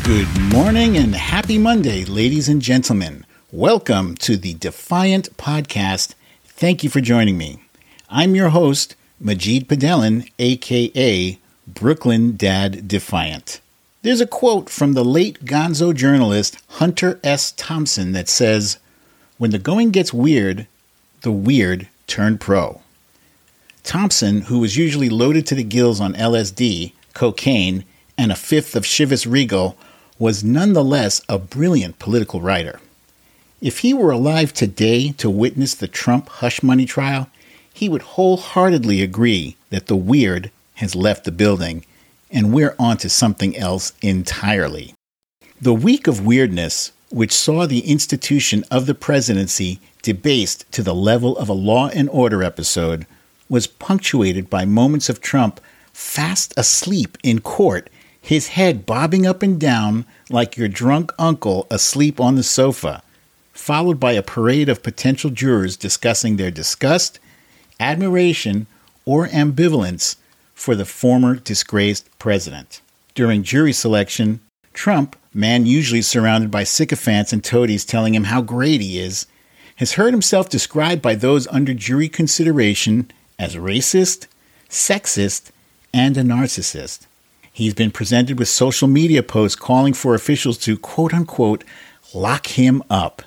Good morning and happy Monday, ladies and gentlemen. Welcome to the Defiant Podcast. Thank you for joining me. I'm your host, Majid Padelin, a.k.a. Brooklyn Dad Defiant. There's a quote from the late gonzo journalist Hunter S. Thompson that says, "When the going gets weird, the weird turn pro." Thompson, who was usually loaded to the gills on LSD, cocaine, and a fifth of Chivas Regal, was nonetheless a brilliant political writer. If he were alive today to witness the Trump hush money trial, he would wholeheartedly agree that the weird has left the building, and we're on to something else entirely. The week of weirdness, which saw the institution of the presidency debased to the level of a Law and Order episode, was punctuated by moments of Trump fast asleep in court, his head bobbing up and down like your drunk uncle asleep on the sofa, followed by a parade of potential jurors discussing their disgust, admiration, or ambivalence for the former disgraced president. During jury selection, Trump, man usually surrounded by sycophants and toadies telling him how great he is, has heard himself described by those under jury consideration as racist, sexist, and a narcissist. He's been presented with social media posts calling for officials to, quote-unquote, lock him up.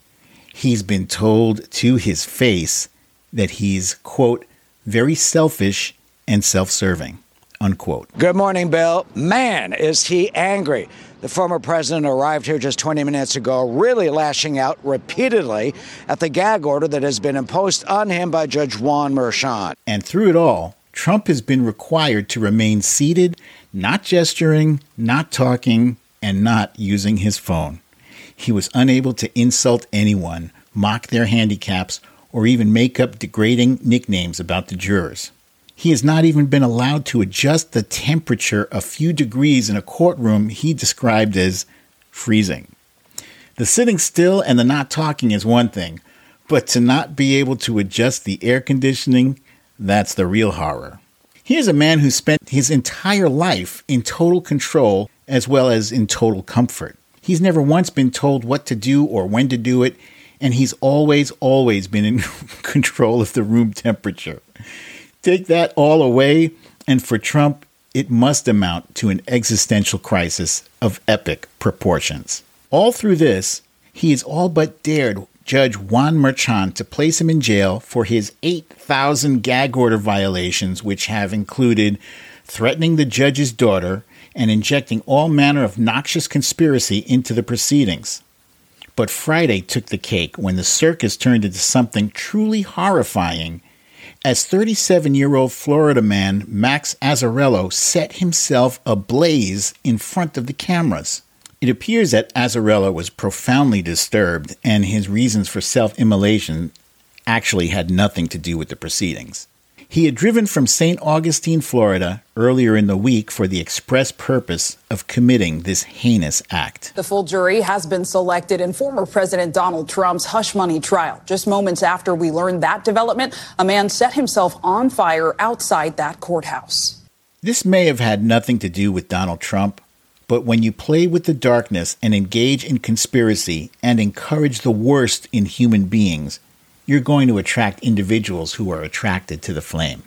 He's been told to his face that he's, quote, very selfish and self-serving, unquote. Good morning, Bill. Man, is he angry. The former president arrived here just 20 minutes ago, really lashing out repeatedly at the gag order that has been imposed on him by Judge Juan Merchan. And through it all, Trump has been required to remain seated, not gesturing, not talking, and not using his phone. He was unable to insult anyone, mock their handicaps, or even make up degrading nicknames about the jurors. He has not even been allowed to adjust the temperature a few degrees in a courtroom he described as freezing. The sitting still and the not talking is one thing, but to not be able to adjust the air conditioning, that's the real horror. Here's a man who spent his entire life in total control as well as in total comfort. He's never once been told what to do or when to do it, and he's always been in control of the room temperature. Take that all away, and for Trump, it must amount to an existential crisis of epic proportions. All through this, he has all but dared Judge Juan Merchan to place him in jail for his 8,000 gag order violations, which have included threatening the judge's daughter and injecting all manner of noxious conspiracy into the proceedings. But Friday took the cake when the circus turned into something truly horrifying as 37-year-old Florida man Max Azzarello set himself ablaze in front of the cameras. It appears that Azzarello was profoundly disturbed, and his reasons for self-immolation actually had nothing to do with the proceedings. He had driven from St. Augustine, Florida, earlier in the week for the express purpose of committing this heinous act. The full jury has been selected in former President Donald Trump's hush money trial. Just moments after we learned that development, a man set himself on fire outside that courthouse. This may have had nothing to do with Donald Trump, but when you play with the darkness and engage in conspiracy and encourage the worst in human beings, you're going to attract individuals who are attracted to the flame.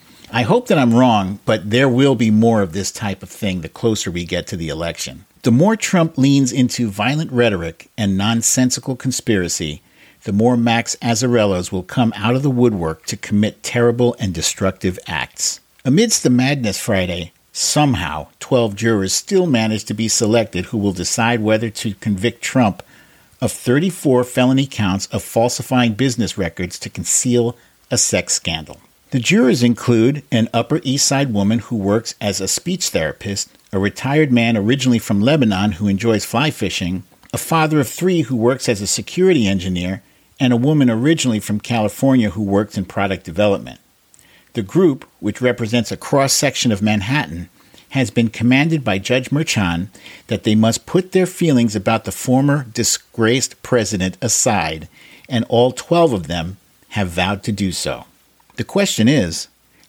I hope that I'm wrong, but there will be more of this type of thing the closer we get to the election. The more Trump leans into violent rhetoric and nonsensical conspiracy, the more Max Azzarellos will come out of the woodwork to commit terrible and destructive acts. Amidst the madness Friday, somehow 12 jurors still managed to be selected who will decide whether to convict Trump of 34 felony counts of falsifying business records to conceal a sex scandal. The jurors include an Upper East Side woman who works as a speech therapist, a retired man originally from Lebanon who enjoys fly fishing, a father of 3 who works as a security engineer, and a woman originally from California who works in product development. The group, which represents a cross-section of Manhattan, has been commanded by Judge Merchan that they must put their feelings about the former disgraced president aside, and all 12 of them have vowed to do so. The question is,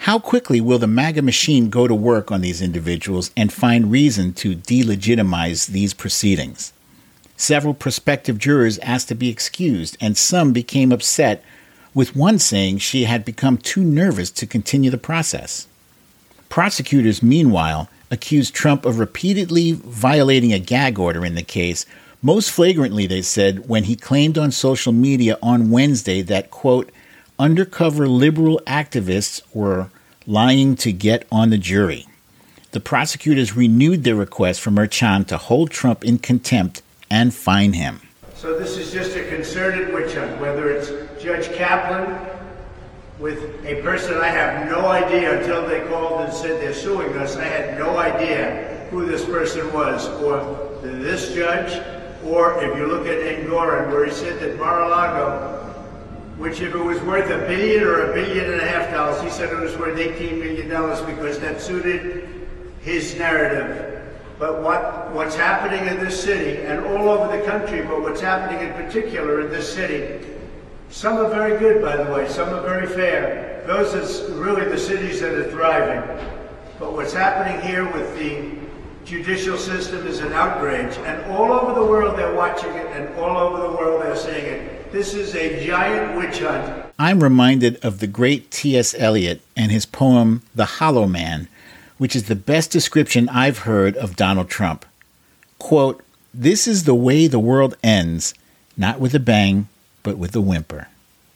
How quickly will the MAGA machine go to work on these individuals and find reason to delegitimize these proceedings? Several prospective jurors asked to be excused, and some became upset, with one saying she had become too nervous to continue the process. Prosecutors, meanwhile, accused Trump of repeatedly violating a gag order in the case, most flagrantly, they said, when he claimed on social media on Wednesday that, quote, undercover liberal activists were lying to get on the jury. The prosecutors renewed their request for Merchan to hold Trump in contempt and fine him. So this is just a concerted witch hunt, whether it's Judge Kaplan with a person I have no idea until they called and said they're suing us. I had no idea who this person was, or this judge, or if you look at Engoron, where he said that Mar-a-Lago, which if it was worth $1 billion or $1.5 billion, he said it was worth $18 million because that suited his narrative. But what's happening in this city and all over the country, but what's happening in particular in this city, some are very good, by the way, some are very fair. Those are really the cities that are thriving. But what's happening here with the judicial system is an outrage. And all over the world they're watching it, and all over the world they're saying it. This is a giant witch hunt. I'm reminded of the great T.S. Eliot and his poem, The Hollow Man, which is the best description I've heard of Donald Trump. Quote, this is the way the world ends, not with a bang, but with a whimper.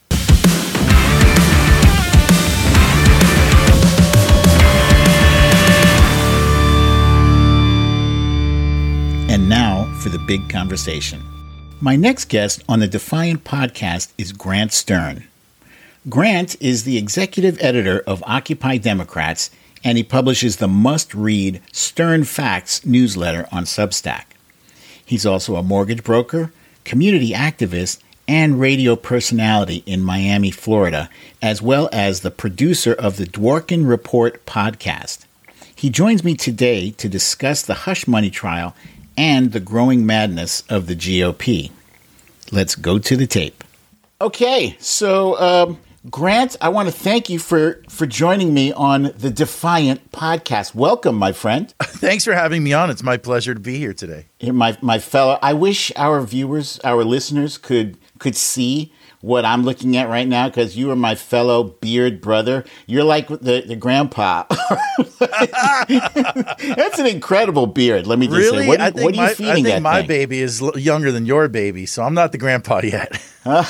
And now for the big conversation. My next guest on the Defiant podcast is Grant Stern. Grant is the executive editor of Occupy Democrats, and he publishes the must-read Stern Facts newsletter on Substack. He's also a mortgage broker, community activist, and radio personality in Miami, Florida, as well as the producer of the Dworkin Report podcast. He joins me today to discuss the hush money trial and the growing madness of the GOP. Let's go to the tape. Okay, so Grant, I want to thank you for joining me on the Defiant podcast. Welcome, my friend. Thanks for having me on. It's my pleasure to be here today. My fellow, I wish our viewers, our listeners could see what I'm looking at right now, because you are my fellow beard brother. You're like the grandpa. That's an incredible beard. Let me just really? say. What are you feeding that thing? My baby is younger than your baby, so I'm not the grandpa yet.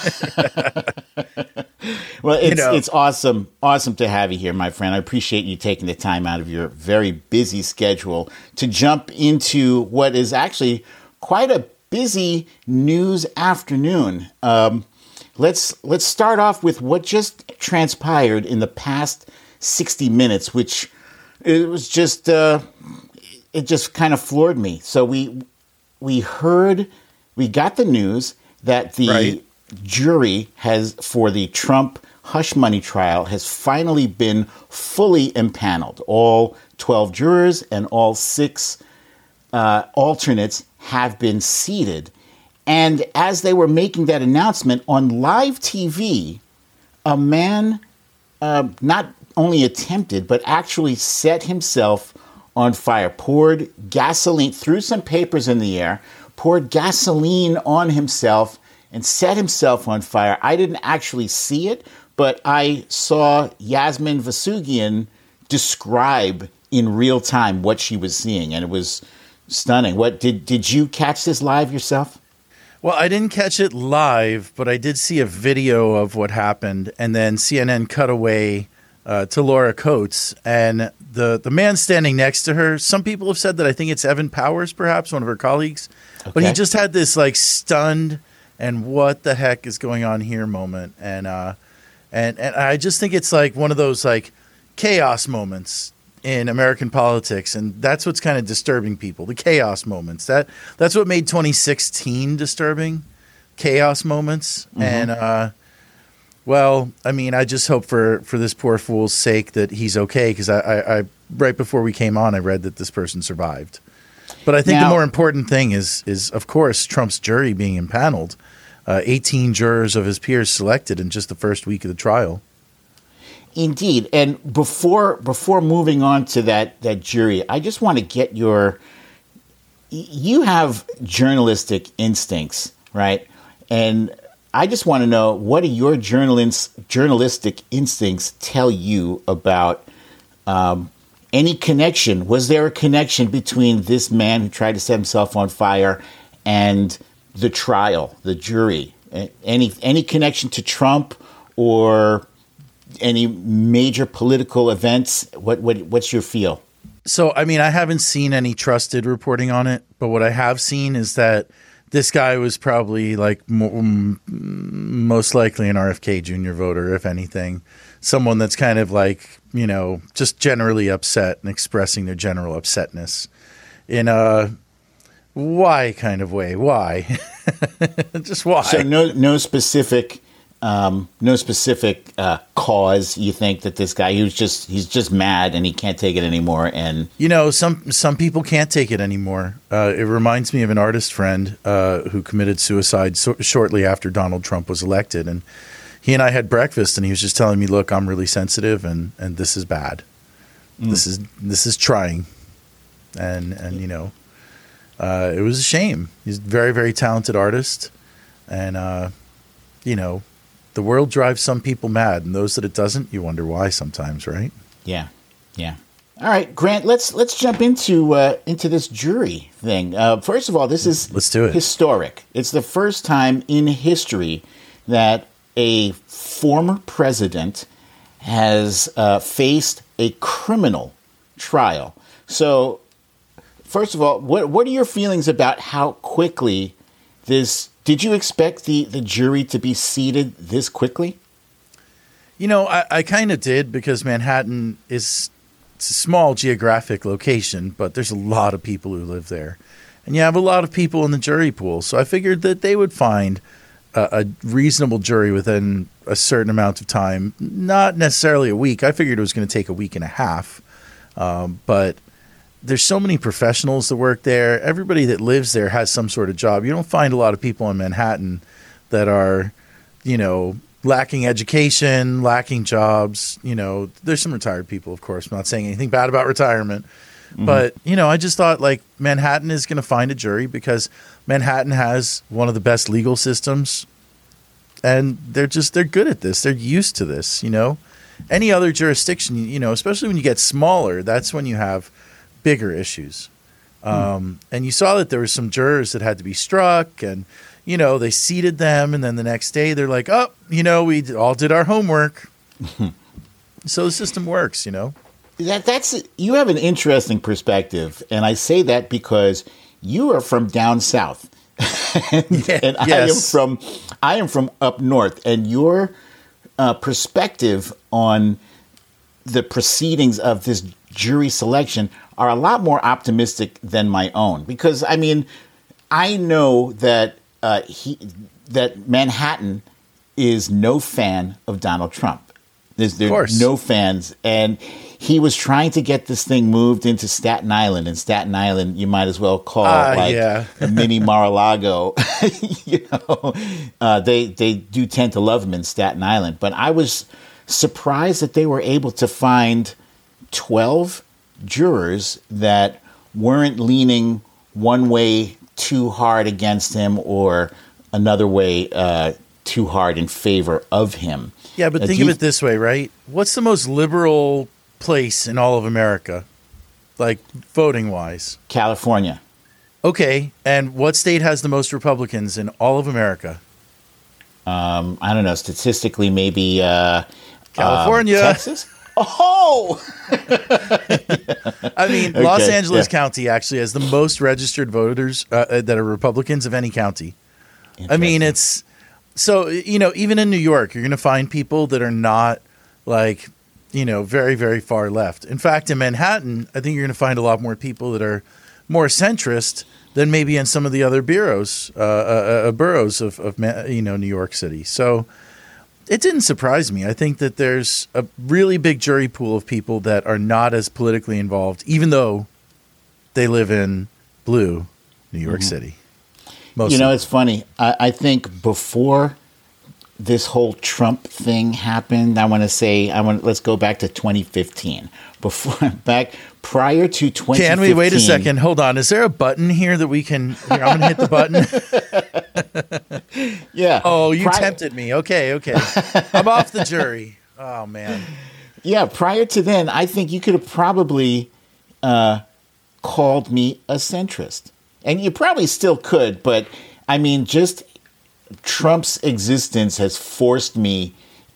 Well, it's awesome to have you here, my friend. I appreciate you taking the time out of your very busy schedule to jump into what is actually quite a busy news afternoon. Let's start off with what just transpired in the past 60 minutes, which it was just it just kind of floored me. So we got the news that the jury for the Trump hush money trial has finally been fully impaneled. All 12 jurors and all 6 alternates have been seated. And as they were making that announcement on live TV, a man not only attempted, but actually set himself on fire, poured gasoline, threw some papers in the air, poured gasoline on himself, and set himself on fire. I didn't actually see it, but I saw Yasmin Vasugian describe in real time what she was seeing, and it was stunning. What did you catch this live yourself? Well, I didn't catch it live, but I did see a video of what happened, and then CNN cut away to Laura Coates, and the man standing next to her. Some people have said that I think it's Evan Powers, perhaps one of her colleagues, but he just had this like stunned and what the heck is going on here moment, and I just think it's like one of those like chaos moments in American politics, and that's what's kind of disturbing people, the chaos moments. That's what made 2016 disturbing, chaos moments. Mm-hmm. And well, I mean, I just hope for this poor fool's sake that he's okay, because I right before we came on, I read that this person survived. But I think the more important thing is of course Trump's jury being impaneled. 18 jurors of his peers selected in just the first week of the trial. Indeed. And before moving on to that jury, I just want to get you have journalistic instincts, right? And I just want to know, what do your journalistic instincts tell you about any connection? Was there a connection between this man who tried to set himself on fire and the trial, the jury? Any connection to Trump or any major political events? What's your feel? So, I mean, I haven't seen any trusted reporting on it, but what I have seen is that this guy was probably like most likely an RFK Jr. voter, if anything. Someone that's kind of like, just generally upset and expressing their general upsetness in a why kind of way. Why? Just why? So no specific cause. You think that this guy, he's just mad and he can't take it anymore. And some people can't take it anymore. It reminds me of an artist friend who committed suicide shortly after Donald Trump was elected, and he and I had breakfast, and he was just telling me, "Look, I'm really sensitive, and this is bad. This is trying," and it was a shame. He's a very, very talented artist, and the world drives some people mad, and those that it doesn't, you wonder why sometimes, right? Yeah. All right, Grant, let's jump into this jury thing. First of all, let's do it. Historic. It's the first time in history that a former president has faced a criminal trial. So, first of all, what are your feelings about how quickly this? Did you expect the jury to be seated this quickly? I kind of did, because Manhattan it's a small geographic location, but there's a lot of people who live there. And you have a lot of people in the jury pool. So I figured that they would find a reasonable jury within a certain amount of time, not necessarily a week. I figured it was going to take a week and a half. But there's so many professionals that work there. Everybody that lives there has some sort of job. You don't find a lot of people in Manhattan that are, lacking education, lacking jobs. There's some retired people, of course. I'm not saying anything bad about retirement. Mm-hmm. But, I just thought like Manhattan is going to find a jury because Manhattan has one of the best legal systems. And they're good at this. They're used to this, Any other jurisdiction, especially when you get smaller, that's when you have bigger issues. And you saw that there were some jurors that had to be struck, and, they seated them. And then the next day they're like, oh, we all did our homework. So the system works, That's you have an interesting perspective. And I say that because you are from down south. and yes. I am from up north. And your perspective on the proceedings of this jury selection are a lot more optimistic than my own, because I know that that Manhattan is no fan of Donald Trump. There's no fans, and he was trying to get this thing moved into Staten Island. And Staten Island, you might as well call a mini Mar-a-Lago. They do tend to love him in Staten Island, but I was surprised that they were able to find 12 jurors that weren't leaning one way too hard against him or another way too hard in favor of him. Yeah, but think of it this way, right? What's the most liberal place in all of America, like voting-wise? California. Okay, and what state has the most Republicans in all of America? I don't know. Statistically, maybe California. Texas? Oh! Los Angeles County actually has the most registered voters that are Republicans of any county. It's so, even in New York, you're going to find people that are not like, very, very far left. In fact, in Manhattan, I think you're going to find a lot more people that are more centrist than maybe in some of the other boroughs of New York City. So it didn't surprise me. I think that there's a really big jury pool of people that are not as politically involved, even though they live in blue New York City. Mostly. It's funny. I think before this whole Trump thing happened, let's go back to 2015. Prior to 2015. Can we wait a second? Hold on. Is there a button here that we can? Here, I'm going to hit the button. Yeah. Oh, you tempted me. Okay. I'm off the jury. Oh, man. Yeah. Prior to then, I think you could have probably called me a centrist. And you probably still could. But I mean, just Trump's existence has forced me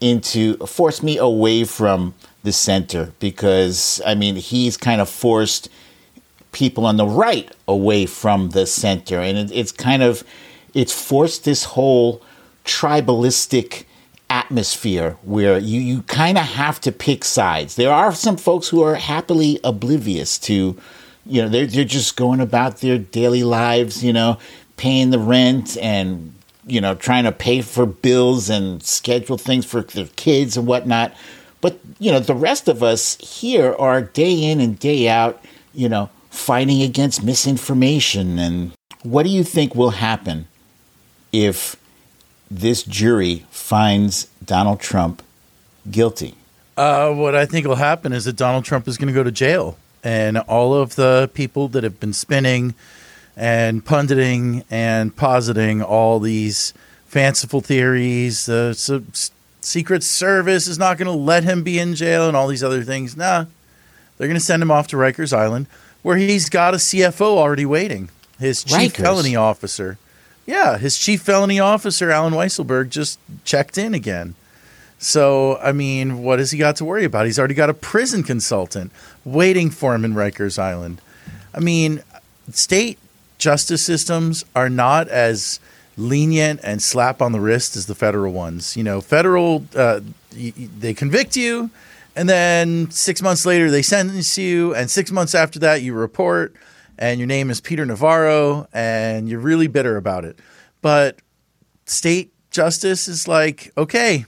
away from the center, because I mean, he's kind of forced people on the right away from the center, and it's forced this whole tribalistic atmosphere where you kind of have to pick sides. There are some folks who are happily oblivious to, they're just going about their daily lives, paying the rent and trying to pay for bills and schedule things for their kids and whatnot. But, the rest of us here are day in and day out, fighting against misinformation. And what do you think will happen if this jury finds Donald Trump guilty? What I think will happen is that Donald Trump is going to go to jail. And all of the people that have been spinning and punditing and positing all these fanciful theories, Secret Service is not going to let him be in jail and all these other things. Nah, they're going to send him off to Rikers Island, where he's got a CFO already waiting. His chief felony officer. Yeah, his chief felony officer, Alan Weisselberg, just checked in again. So, I mean, what has he got to worry about? He's already got a prison consultant waiting for him in Rikers Island. I mean, state justice systems are not as lenient and slap on the wrist as the federal ones. Federal, they convict you, and then 6 months later they sentence you, and 6 months after that you report, and your name is Peter Navarro, and you're really bitter about it. But state justice is like, okay,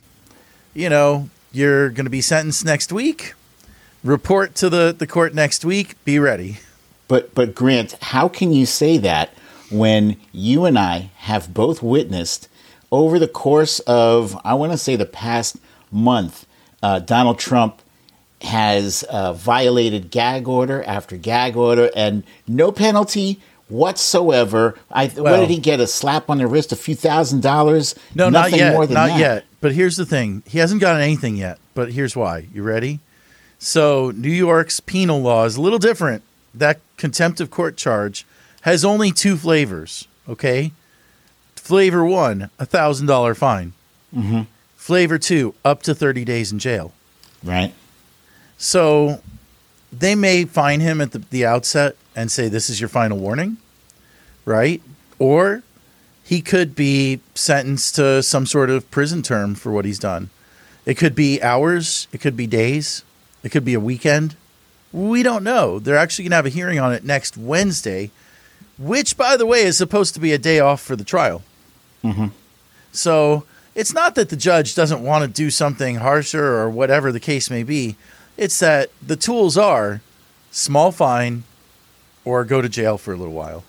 you're going to be sentenced next week. Report to the court next week. Be ready. But Grant, how can you say that when you and I have both witnessed over the course of, I want to say, the past month, Donald Trump has violated gag order after gag order and no penalty whatsoever. What did he get? A slap on the wrist, a few $1,000s? No, nothing not yet. More than not that. yet. But here's the thing. He hasn't gotten anything yet. But here's why. You ready? So New York's penal law is a little different. That contempt of court charge has only 2 flavors, okay? Flavor 1, $1,000 fine. Mm-hmm. Flavor 2, up to 30 days in jail. Right. So they may fine him at the outset and say, this is your final warning, right? Or he could be sentenced to some sort of prison term for what he's done. It could be hours. It could be days. It could be a weekend. We don't know. They're actually going to have a hearing on it next Wednesday, which, by the way, is supposed to be a day off for the trial. Mm-hmm. So it's not that the judge doesn't want to do something harsher or whatever the case may be. It's that the tools are small fine or go to jail for a little while.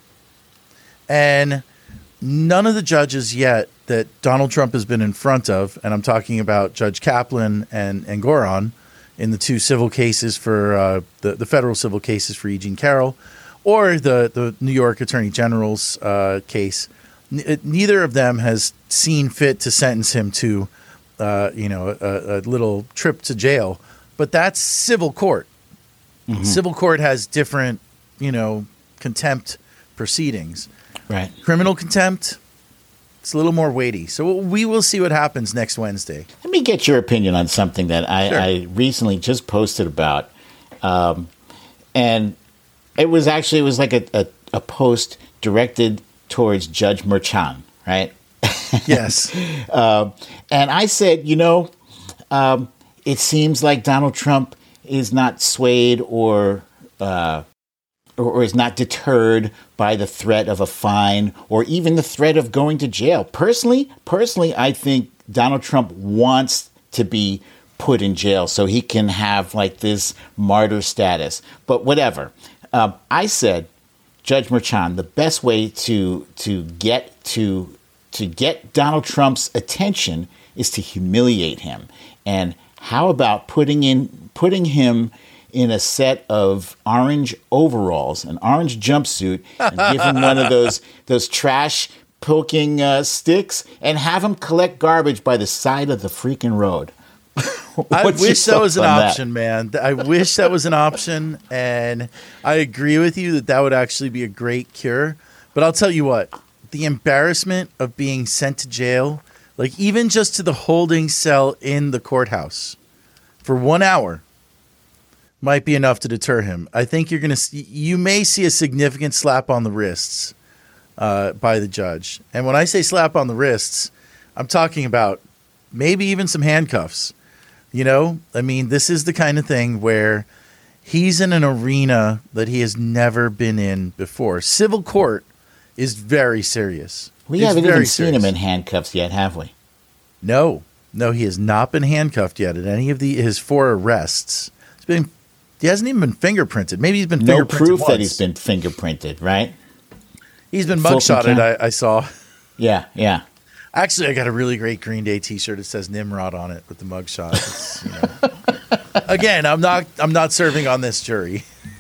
And none of the judges yet that Donald Trump has been in front of, and I'm talking about Judge Kaplan and Goron in the 2 civil cases for the federal civil cases for Eugene Carroll, or the New York Attorney General's case, neither of them has seen fit to sentence him to a little trip to jail. But that's civil court. Mm-hmm. Civil court has different, contempt proceedings. Right. Criminal contempt, it's a little more weighty. So we will see what happens next Wednesday. Let me get your opinion on something that I recently just posted about. And it was like a post directed towards Judge Merchan, right? Yes. And I said, it seems like Donald Trump is not swayed or is not deterred by the threat of a fine or even the threat of going to jail. Personally, I think Donald Trump wants to be put in jail so he can have like this martyr status. But whatever. I said, Judge Merchan, the best way to get to to get Donald Trump's attention is to humiliate him. And how about putting him in a set of orange overalls, an orange jumpsuit, and give him one of those trash poking sticks, and have him collect garbage by the side of the freaking road. I wish that was an option, man. I wish that was an option, and I agree with you that would actually be a great cure. But I'll tell you what, the embarrassment of being sent to jail, like even just to the holding cell in the courthouse for 1 hour, might be enough to deter him. I think you may see a significant slap on the wrists by the judge. And when I say slap on the wrists, I'm talking about maybe even some handcuffs. You know, I mean, this is the kind of thing where he's in an arena that he has never been in before. Civil court is very serious. We haven't even seen him in handcuffs yet, have we? No, he has not been handcuffed yet at any of his 4 arrests. He hasn't even been fingerprinted. Maybe he's been fingerprinted. No proof once. That he's been fingerprinted, right? He's been mugshotted, I saw. Yeah. Actually, I got a really great Green Day T-shirt. It says Nimrod on it with the mugshot. Again, I'm not serving on this jury.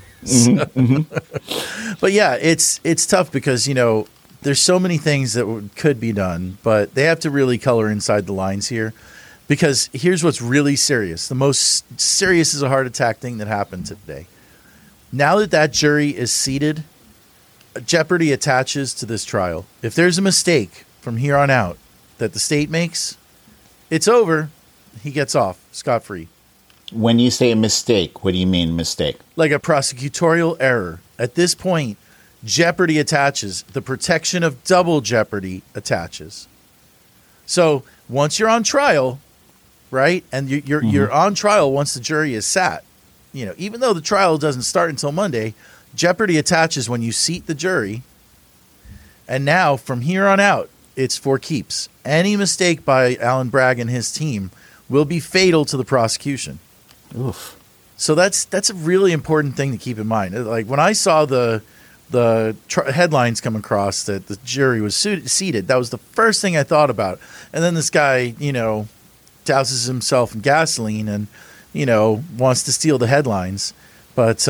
But yeah, it's tough because there's so many things that could be done, but they have to really color inside the lines here. Because here's what's really serious. The most serious is a heart attack thing that happened today. Now that jury is seated, jeopardy attaches to this trial. If there's a mistake from here on out that the state makes, it's over. He gets off scot-free. When you say a mistake, what do you mean mistake? Like a prosecutorial error. At this point, jeopardy attaches. The protection of double jeopardy attaches. So once you're on trial, right, and you're on trial once the jury is sat, even though the trial doesn't start until Monday, jeopardy attaches when you seat the jury. And now, from here on out, it's for keeps. Any mistake by Alan Bragg and his team will be fatal to the prosecution. Oof. So that's a really important thing to keep in mind. Like when I saw the headlines come across that the jury was seated, that was the first thing I thought about. And then this guy, douses himself in gasoline and, wants to steal the headlines. But,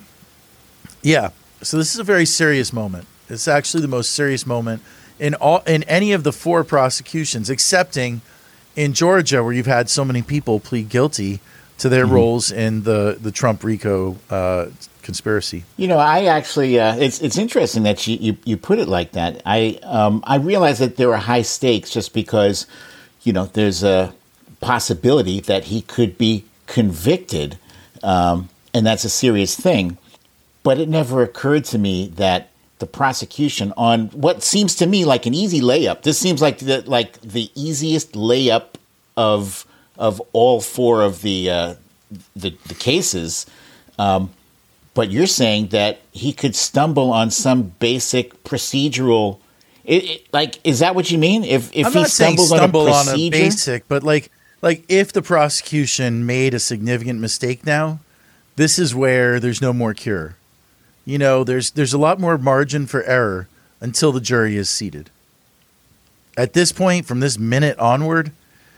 yeah, so this is a very serious moment. It's actually the most serious moment in any of the 4 prosecutions, excepting in Georgia, where you've had so many people plead guilty to their roles in the Trump RICO conspiracy. I actually, it's interesting that you put it like that. I realize that there are high stakes just because, there's a possibility that he could be convicted, and that's a serious thing. But it never occurred to me that the prosecution on what seems to me like an easy layup. This seems like the easiest layup of all 4 of the cases. But you're saying that he could stumble on some basic procedural. Is that what you mean? If I'm he not saying stumble on a basic, but like if the prosecution made a significant mistake now, this is where there's no more cure. There's a lot more margin for error until the jury is seated. At this point, from this minute onward,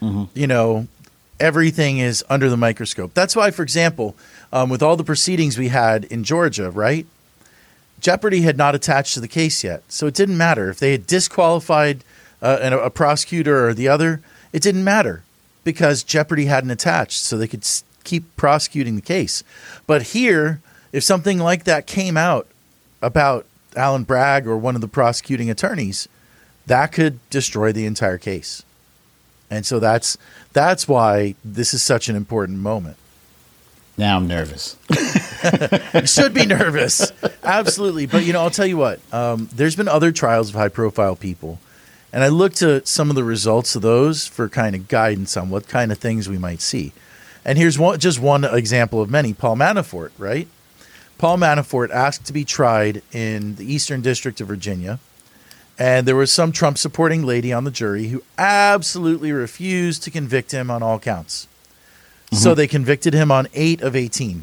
everything is under the microscope. That's why, for example, with all the proceedings we had in Georgia, right? Jeopardy had not attached to the case yet. So it didn't matter. If they had disqualified a prosecutor or the other, it didn't matter because Jeopardy hadn't attached, so they could keep prosecuting the case. But here, if something like that came out about Alan Bragg or one of the prosecuting attorneys, that could destroy the entire case. And so that's why this is such an important moment. Now I'm nervous. You should be nervous. Absolutely. But, I'll tell you what. There's been other trials of high-profile people, and I looked at some of the results of those for kind of guidance on what kind of things we might see. And here's just one example of many. Paul Manafort, right? Paul Manafort asked to be tried in the Eastern District of Virginia, and there was some Trump-supporting lady on the jury who absolutely refused to convict him on all counts. So they convicted him on 8 of 18.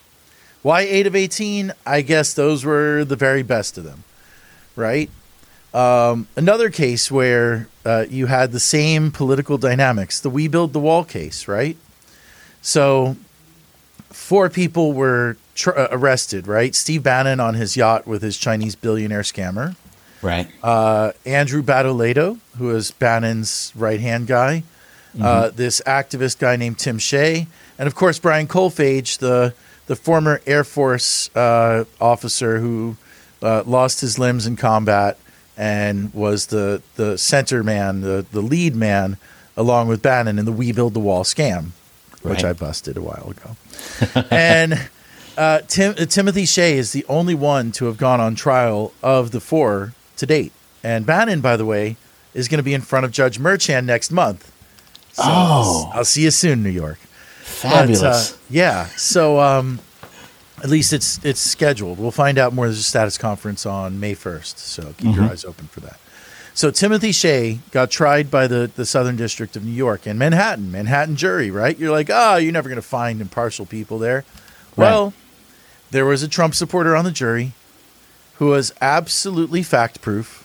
Why 8 of 18? I guess those were the very best of them, right? Another case where you had the same political dynamics, the We Build the Wall case, right? So 4 people were arrested, right? Steve Bannon on his yacht with his Chinese billionaire scammer. Right. Andrew Badoledo, who is Bannon's right-hand guy. This activist guy named Tim Shea. And, of course, Brian Kolfage, the former Air Force officer who lost his limbs in combat and was the center man, the lead man, along with Bannon in the We Build the Wall scam, which I busted a while ago. And Timothy Shea is the only one to have gone on trial of the 4 to date. And Bannon, by the way, is going to be in front of Judge Merchan next month. So I'll see you soon, New York. Fabulous. But, yeah. So at least it's scheduled. We'll find out more. There's a status conference on May 1st. So keep your eyes open for that. So Timothy Shea got tried by the Southern District of New York in Manhattan jury, right? You're like, you're never going to find impartial people there. Right. Well, there was a Trump supporter on the jury who was absolutely fact-proof.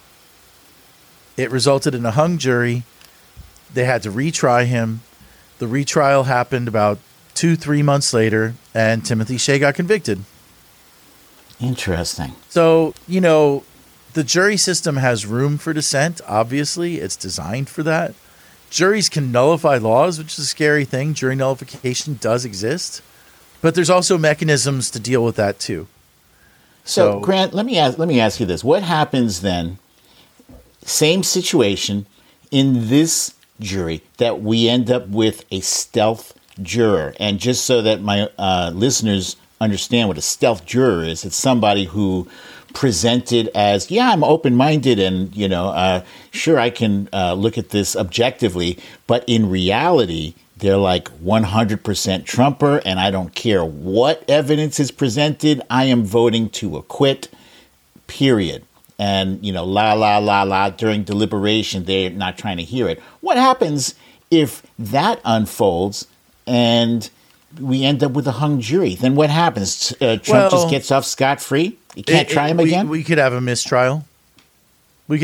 It resulted in a hung jury. They had to retry him. The retrial happened about 2-3 months later, and Timothy Shea got convicted. Interesting. So, the jury system has room for dissent. Obviously, it's designed for that. Juries can nullify laws, which is a scary thing. Jury nullification does exist, but there's also mechanisms to deal with that too. So Grant, let me ask you this: what happens then? Same situation in this jury that we end up with a stealth juror, and just so that my listeners understand what a stealth juror is, it's somebody who presented as, I'm open-minded and, sure, I can look at this objectively, but in reality, they're like 100% Trumper, and I don't care what evidence is presented. I am voting to acquit, period. And, la, during deliberation, they're not trying to hear it. What happens if that unfolds and we end up with a hung jury? Then what happens? Trump just gets off scot-free? You can't try him again? We could have a mistrial. When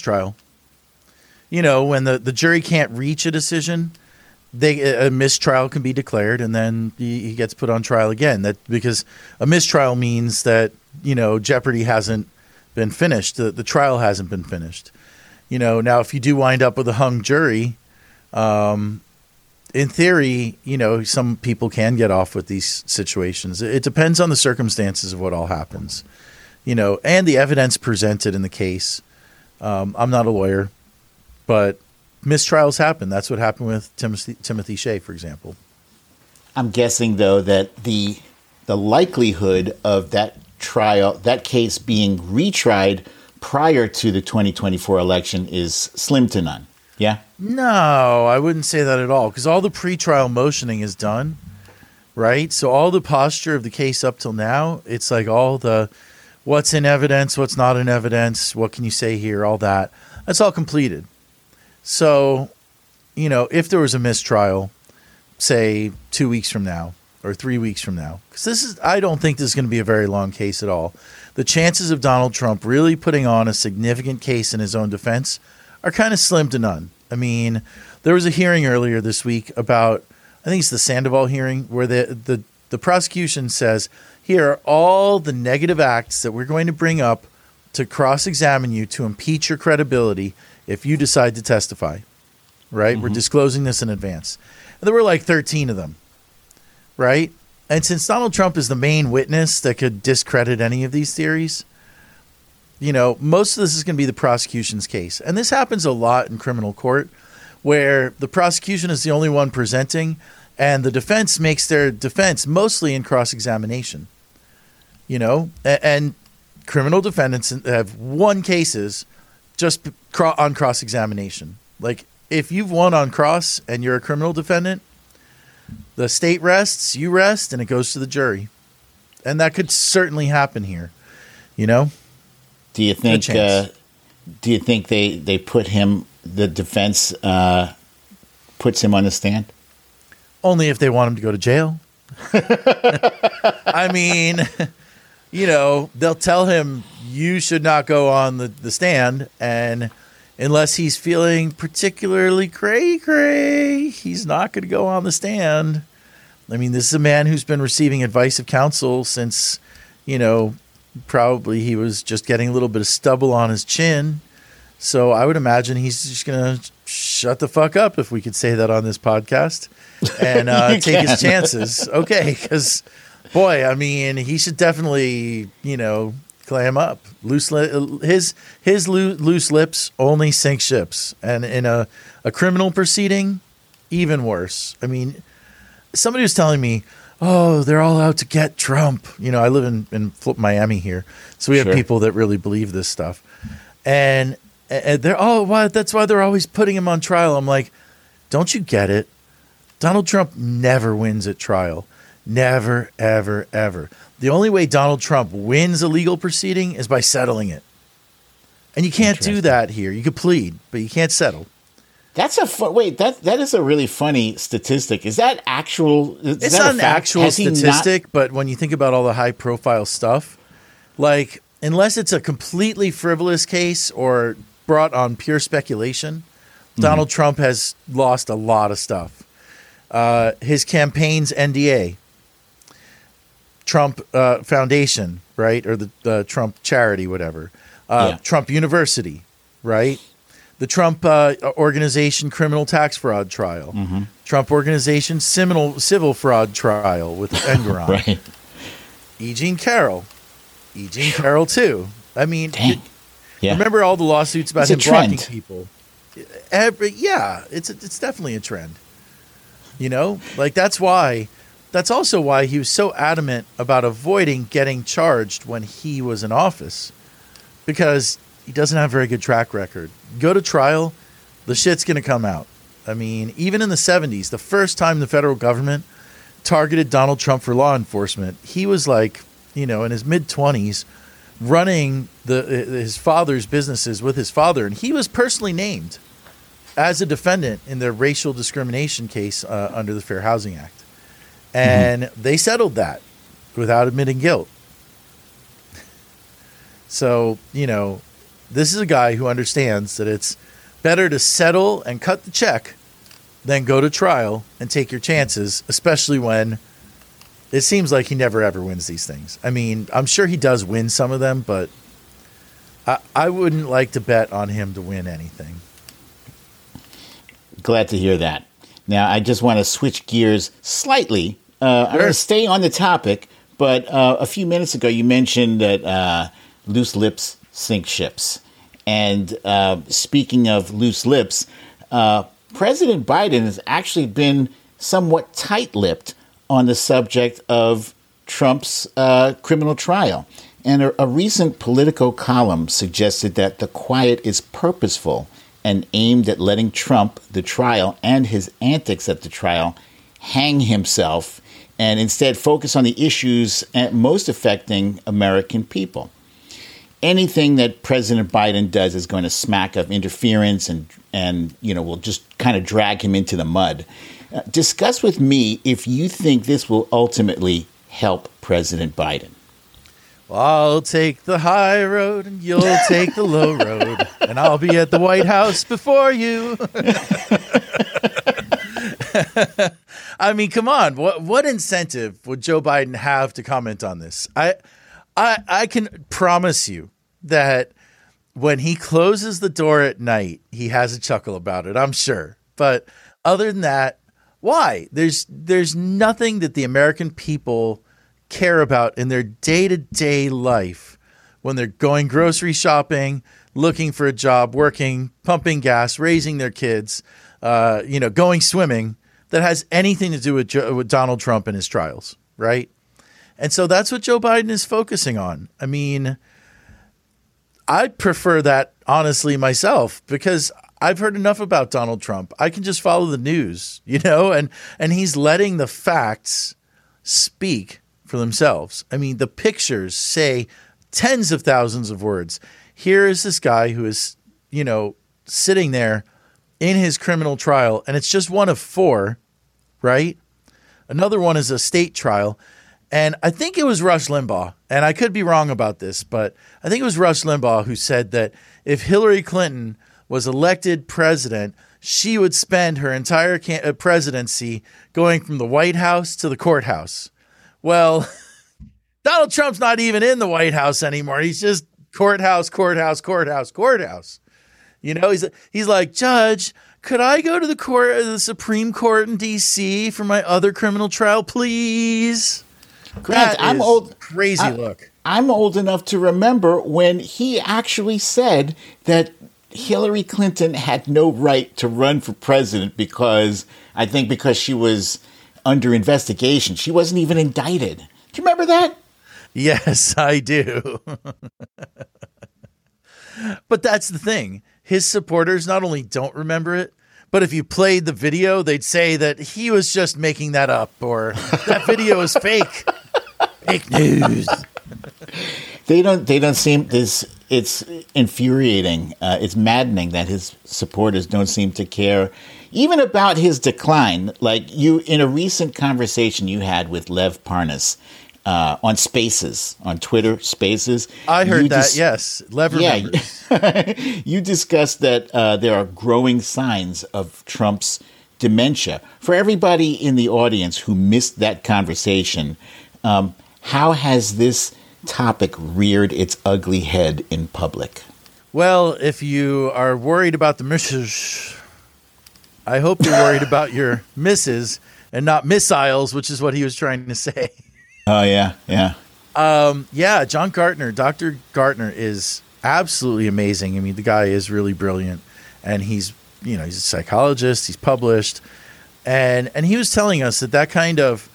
the jury can't reach a decision, a mistrial can be declared, and then he gets put on trial again. Because a mistrial means that, jeopardy hasn't been finished. The trial hasn't been finished. Now if you do wind up with a hung jury, in theory, some people can get off with these situations. It depends on the circumstances of what all happens, and the evidence presented in the case. I'm not a lawyer, but mistrials happen. That's what happened with Timothy Shea, for example. I'm guessing, though, that the likelihood of that case being retried prior to the 2024 election is slim to none. Yeah? No, I wouldn't say that at all, because all the pretrial motioning is done, right? So all the posture of the case up till now, it's like all the what's in evidence, what's not in evidence, what can you say here, all that. That's all completed. So, if there was a mistrial, say 2 weeks from now or 3 weeks from now, because I don't think this is going to be a very long case at all. The chances of Donald Trump really putting on a significant case in his own defense are kind of slim to none. I mean, there was a hearing earlier this week about, I think it's the Sandoval hearing, where the prosecution says, here are all the negative acts that we're going to bring up to cross-examine you to impeach your credibility if you decide to testify, right? We're disclosing this in advance. And there were like 13 of them, right? And since Donald Trump is the main witness that could discredit any of these theories, most of this is going to be the prosecution's case. And this happens a lot in criminal court, where the prosecution is the only one presenting, and the defense makes their defense mostly in cross-examination. And criminal defendants have won cases just on cross-examination. Like, if you've won on cross and you're a criminal defendant, the state rests, you rest, and it goes to the jury. And that could certainly happen here, Do you think they put him, the defense puts him on the stand? Only if they want him to go to jail. I mean, they'll tell him you should not go on the stand. And unless he's feeling particularly cray-cray, he's not going to go on the stand. I mean, this is a man who's been receiving advice of counsel since, probably he was just getting a little bit of stubble on his chin. So I would imagine he's just going to shut the fuck up, if we could say that on this podcast, and take his chances. Okay, because, boy, I mean, he should definitely, clam up. His loose lips only sink ships. And in a criminal proceeding, even worse. I mean, somebody was telling me, oh, they're all out to get Trump. I live in Miami here, so we have people that really believe this stuff. And they're, that's why they're always putting him on trial. I'm like, don't you get it? Donald Trump never wins at trial. Never, ever, ever. The only way Donald Trump wins a legal proceeding is by settling it. And you can't do that here. You could plead, but you can't settle. That's that is a really funny statistic. Is that actual? It's not an actual statistic, but when you think about all the high profile stuff, like, unless it's a completely frivolous case or brought on pure speculation, Donald Trump has lost a lot of stuff. His campaign's NDA, Trump Foundation, right? Or the Trump charity, whatever. Trump University, right? The Trump Organization criminal tax fraud trial. Trump Organization civil fraud trial with Engoron. Right. E. Jean Carroll too. I mean, remember all the lawsuits about him blocking people? It's definitely a trend. That's also why he was so adamant about avoiding getting charged when he was in office, because he doesn't have a very good track record. Go to trial, the shit's going to come out. I mean, even in the 70s, the first time the federal government targeted Donald Trump for law enforcement, he was like, in his mid-20s, running his father's businesses with his father, and he was personally named as a defendant in the racial discrimination case under the Fair Housing Act. And they settled that without admitting guilt. So, this is a guy who understands that it's better to settle and cut the check than go to trial and take your chances, especially when it seems like he never ever wins these things. I mean, I'm sure he does win some of them, but I wouldn't like to bet on him to win anything. Glad to hear that. Now, I just want to switch gears slightly. I'm going to stay on the topic, but a few minutes ago you mentioned that loose lips sink ships. And speaking of loose lips, President Biden has actually been somewhat tight-lipped on the subject of Trump's criminal trial. And a recent Politico column suggested that the quiet is purposeful and aimed at letting Trump, the trial, and his antics at the trial hang himself and instead focus on the issues most affecting American people. Anything that President Biden does is going to smack of interference and will just kind of drag him into the mud. Discuss with me if you think this will ultimately help President Biden. Well, I'll take the high road and you'll take the low road, and I'll be at the White House before you. I mean, come on. What incentive would Joe Biden have to comment on this? I can promise you that when he closes the door at night, he has a chuckle about it, I'm sure. But other than that, why? There's nothing that the American people care about in their day-to-day life when they're going grocery shopping, looking for a job, working, pumping gas, raising their kids, going swimming, that has anything to do with Donald Trump and his trials, right? And so that's what Joe Biden is focusing on. I mean, I prefer that, honestly, myself, because I've heard enough about Donald Trump. I can just follow the news, and he's letting the facts speak for themselves. I mean, the pictures say tens of thousands of words. Here is this guy who is, sitting there in his criminal trial, and it's just one of four, right? Another one is a state trial. And I think it was Rush Limbaugh, and I could be wrong about this, but I think it was Rush Limbaugh who said that if Hillary Clinton was elected president, she would spend her entire presidency going from the White House to the courthouse. Well, Donald Trump's not even in the White House anymore. He's just courthouse, courthouse, courthouse, courthouse. You know, he's like, Judge, could I go to the Supreme Court in D.C. for my other criminal trial, please? Grant, I'm old. Crazy look. I'm old enough to remember when he actually said that Hillary Clinton had no right to run for president because she was under investigation. She wasn't even indicted. Do you remember that? Yes, I do. But that's the thing. His supporters not only don't remember it, but if you played the video, they'd say that he was just making that up or that video is fake. Fake news. They don't seem this. It's infuriating. It's maddening that his supporters don't seem to care even about his decline. Like you, in a recent conversation you had with Lev Parnas on Spaces, on Twitter Spaces. I heard that. Yes, Lev remembers. Yeah, you discussed that there are growing signs of Trump's dementia. For everybody in the audience who missed that conversation, how has this topic reared its ugly head in public? Well, if you are worried about the misses, I hope you're worried about your misses and not missiles, which is what he was trying to say. Oh, yeah. John Gartner, Dr. Gartner is absolutely amazing. I mean, the guy is really brilliant, and he's a psychologist. He's published, and he was telling us that kind of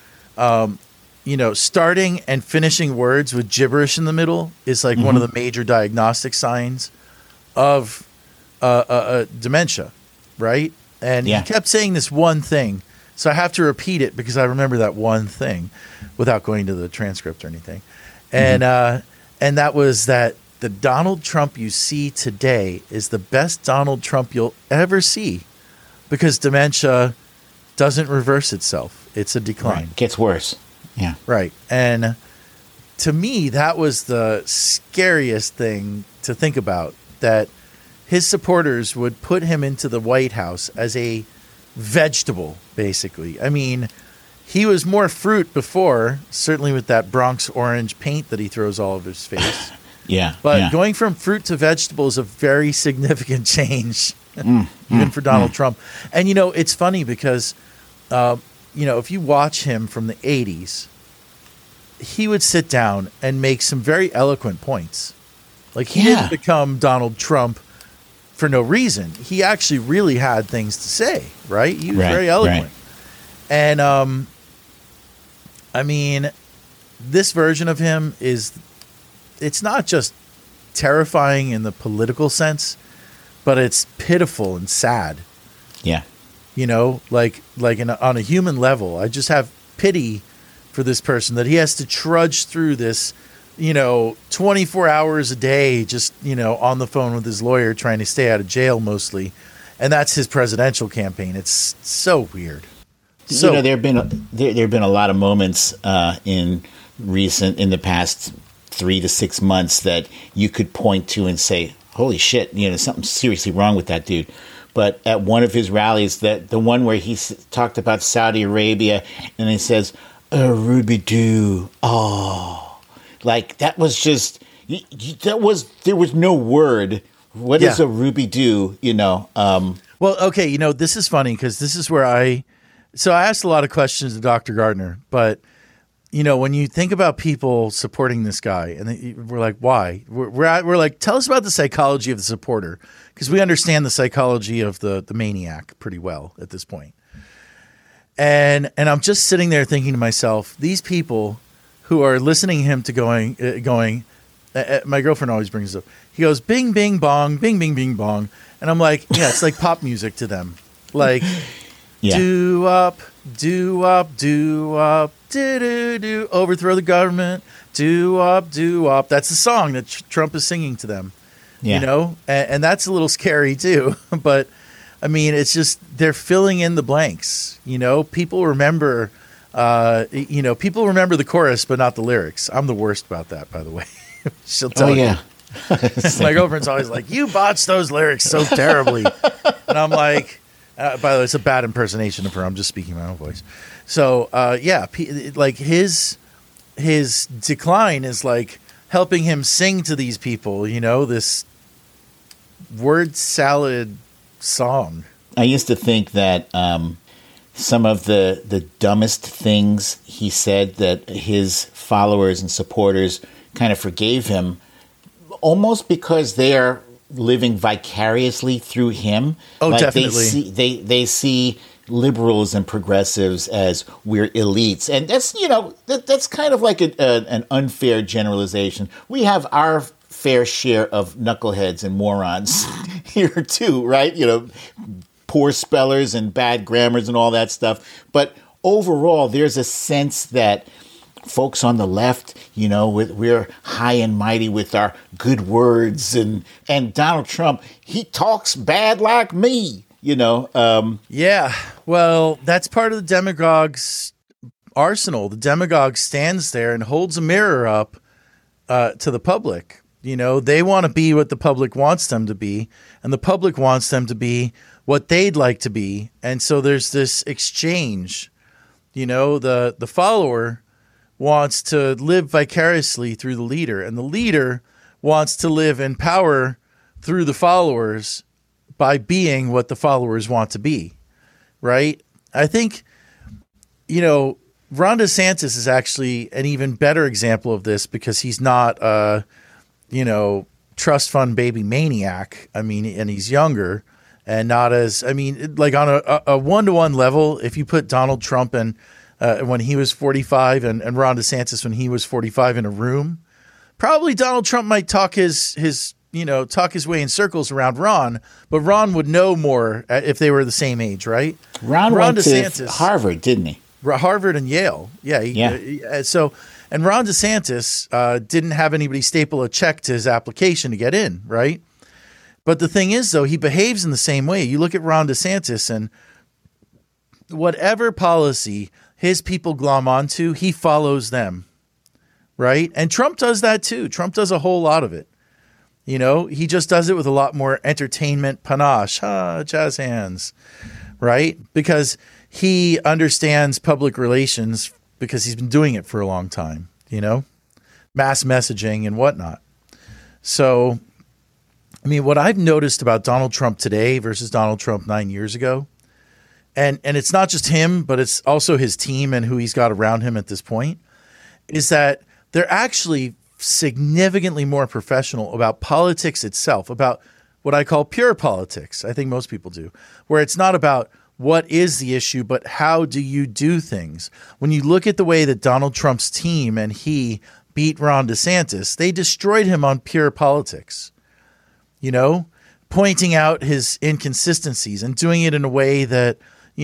starting and finishing words with gibberish in the middle is like one of the major diagnostic signs of dementia, right? And he kept saying this one thing. So I have to repeat it because I remember that one thing without going to the transcript or anything. And and that was that the Donald Trump you see today is the best Donald Trump you'll ever see because dementia doesn't reverse itself. It's a decline. Right. Gets worse. Yeah. Right. And to me, that was the scariest thing to think about, that his supporters would put him into the White House as a vegetable, basically. I mean, he was more fruit before, certainly with that Bronx orange paint that he throws all over his face. But going from fruit to vegetable is a very significant change, even for Donald Trump. And, it's funny because, if you watch him from the 80s, he would sit down and make some very eloquent points. Like, he didn't become Donald Trump for no reason. He actually really had things to say, right? He was very eloquent. Right. And, I mean, this version of him it's not just terrifying in the political sense, but it's pitiful and sad. Yeah. On a human level, I just have pity for this person that he has to trudge through this, 24 hours a day, just, on the phone with his lawyer trying to stay out of jail mostly. And that's his presidential campaign. It's so weird. So, there have been a lot of moments in the past 3 to 6 months that you could point to and say, holy shit, something's seriously wrong with that dude. But at one of his rallies, the one where he talked about Saudi Arabia, and he says, Ruby Doo, like that was just, there was no word. What is a Ruby Doo, Well, okay, this is funny because this is where I asked a lot of questions to Dr. Gardner, but when you think about people supporting this guy, and we're like, why? We're like, tell us about the psychology of the supporter, because we understand the psychology of the maniac pretty well at this point. And I'm just sitting there thinking to myself, these people who are listening to him going, my girlfriend always brings it up. He goes, bing, bing, bong, bing, bing, bing, bong. And I'm like, yeah, it's like pop music to them. Like, do up, do up, do up, do, overthrow the government, do up. That's the song that Trump is singing to them, and that's a little scary too. But I mean, it's just, they're filling in the blanks. People remember People remember the chorus, but not the lyrics. I'm the worst about that, by the way. She'll tell Oh you. yeah. My girlfriend's always like, "You botched those lyrics so terribly," and I'm like, by the way, it's a bad impersonation of her. I'm just speaking my own voice. So, like his decline is like helping him sing to these people. This word salad song. I used to think that some of the dumbest things he said that his followers and supporters kind of forgave him, almost because they are living vicariously through him. Oh, like definitely. They see liberals and progressives as we're elites, and that's that's kind of like an unfair generalization. We have our fair share of knuckleheads and morons here too, right? Poor spellers and bad grammars and all that stuff. But overall, there's a sense that folks on the left, we're high and mighty with our good words, and Donald Trump, he talks bad like me, Yeah, well, that's part of the demagogue's arsenal. The demagogue stands there and holds a mirror up to the public. They want to be what the public wants them to be, and the public wants them to be what they'd like to be. And so there's this exchange. The follower wants to live vicariously through the leader, and the leader wants to live in power through the followers by being what the followers want to be, right? I think, Ron DeSantis is actually an even better example of this because he's not trust fund baby maniac. And he's younger and not as, like on a one-to-one level, if you put Donald Trump and when he was 45 and Ron DeSantis when he was 45 in a room, probably Donald Trump might talk his way in circles around Ron, but Ron would know more if they were the same age, right? Ron went to Harvard, didn't he? Harvard and Yale. Yeah. And Ron DeSantis didn't have anybody staple a check to his application to get in, right? But the thing is, though, he behaves in the same way. You look at Ron DeSantis and whatever policy his people glom onto, he follows them, right? And Trump does that too. Trump does a whole lot of it. He just does it with a lot more entertainment panache, jazz hands, right? Because he understands public relations because he's been doing it for a long time, mass messaging and whatnot. So, what I've noticed about Donald Trump today versus Donald Trump 9 years ago, and it's not just him, but it's also his team and who he's got around him at this point, is that they're actually significantly more professional about politics itself, about what I call pure politics. I think most people do, where it's not about what is the issue, but how do you do things? When you look at the way that Donald Trump's team and he beat Ron DeSantis, they destroyed him on pure politics, pointing out his inconsistencies and doing it in a way that,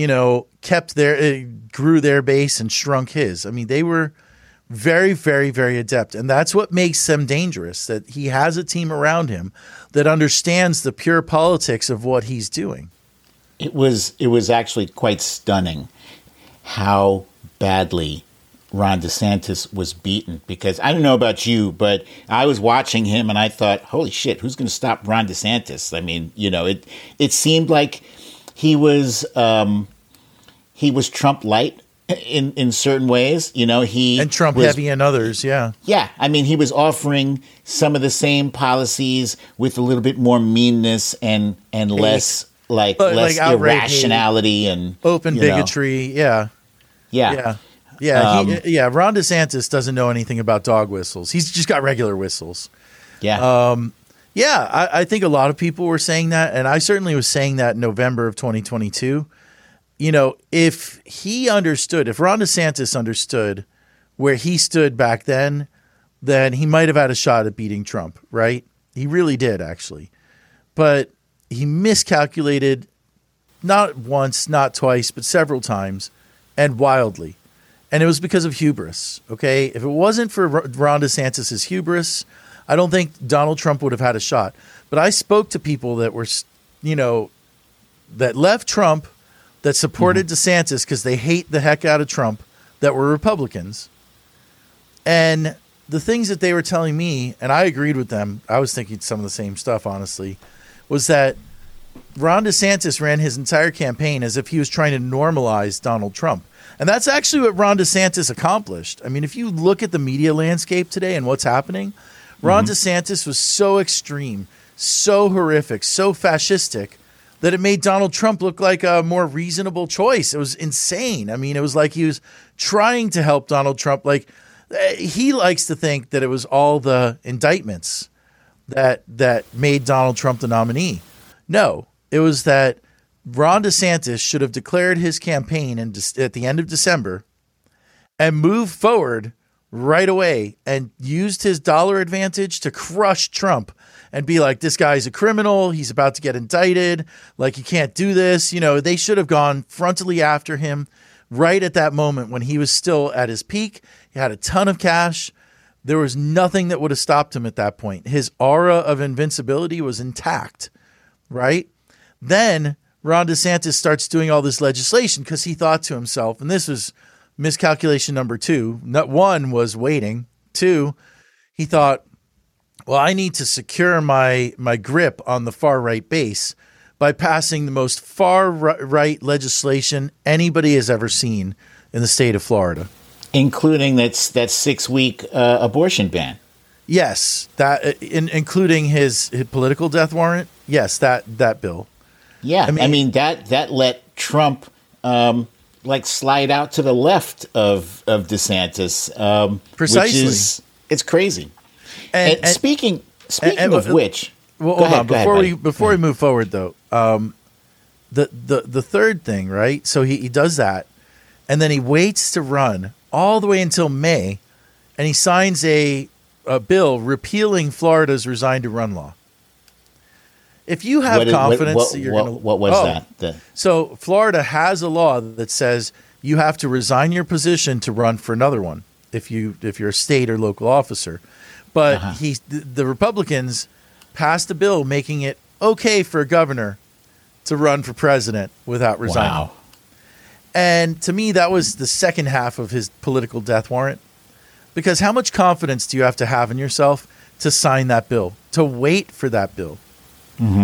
grew their base and shrunk his. They were very, very, very adept. And that's what makes them dangerous, that he has a team around him that understands the pure politics of what he's doing. It was actually quite stunning how badly Ron DeSantis was beaten, because I don't know about you, but I was watching him and I thought, holy shit, who's going to stop Ron DeSantis? It seemed like he was Trump light in certain ways, and Trump heavy in others. Yeah. Yeah. He was offering some of the same policies with a little bit more meanness and less less irrationality and open bigotry. Yeah. Yeah. Ron DeSantis doesn't know anything about dog whistles. He's just got regular whistles. Yeah. I think a lot of people were saying that, and I certainly was saying that in November of 2022. If Ron DeSantis understood where he stood back then he might have had a shot at beating Trump, right? He really did, actually. But he miscalculated not once, not twice, but several times, and wildly. And it was because of hubris, okay? If it wasn't for Ron DeSantis' hubris, I don't think Donald Trump would have had a shot. But I spoke to people that were, that left Trump, that supported DeSantis because they hate the heck out of Trump, that were Republicans. And the things that they were telling me, and I agreed with them, I was thinking some of the same stuff, honestly, was that Ron DeSantis ran his entire campaign as if he was trying to normalize Donald Trump. And that's actually what Ron DeSantis accomplished. I mean, if you look at the media landscape today and what's happening, Ron DeSantis was so extreme, so horrific, so fascistic that it made Donald Trump look like a more reasonable choice. It was insane. I mean, it was like he was trying to help Donald Trump. Like, he likes to think that it was all the indictments that made Donald Trump the nominee. No, it was that Ron DeSantis should have declared his campaign at the end of December and moved forward right away and used his dollar advantage to crush Trump and be like, this guy's a criminal. He's about to get indicted. Like, you can't do this. You know, they should have gone frontally after him right at that moment when he was still at his peak. He had a ton of cash. There was nothing that would have stopped him at that point. His aura of invincibility was intact, right? Then Ron DeSantis starts doing all this legislation because he thought to himself, and this was miscalculation number two. One was waiting. Two, he thought, well, I need to secure my grip on the far right base by passing the most far right legislation anybody has ever seen in the state of Florida, including that 6-week abortion ban. Yes, that including his political death warrant. Yes, that bill. Yeah, I mean that let Trump slide out to the left of DeSantis. Precisely, it's crazy. And speaking of which, well, hold on before we move forward though. The third thing, right? So he does that, and then he waits to run all the way until May, and he signs a bill repealing Florida's resign to run law. If you have confidence that you're going to... What was that? So Florida has a law that says you have to resign your position to run for another one if you're a state or local officer. But the Republicans passed a bill making it okay for a governor to run for president without resigning. Wow. And to me, that was the second half of his political death warrant. Because how much confidence do you have to have in yourself to sign that bill, to wait for that bill? Mm-hmm.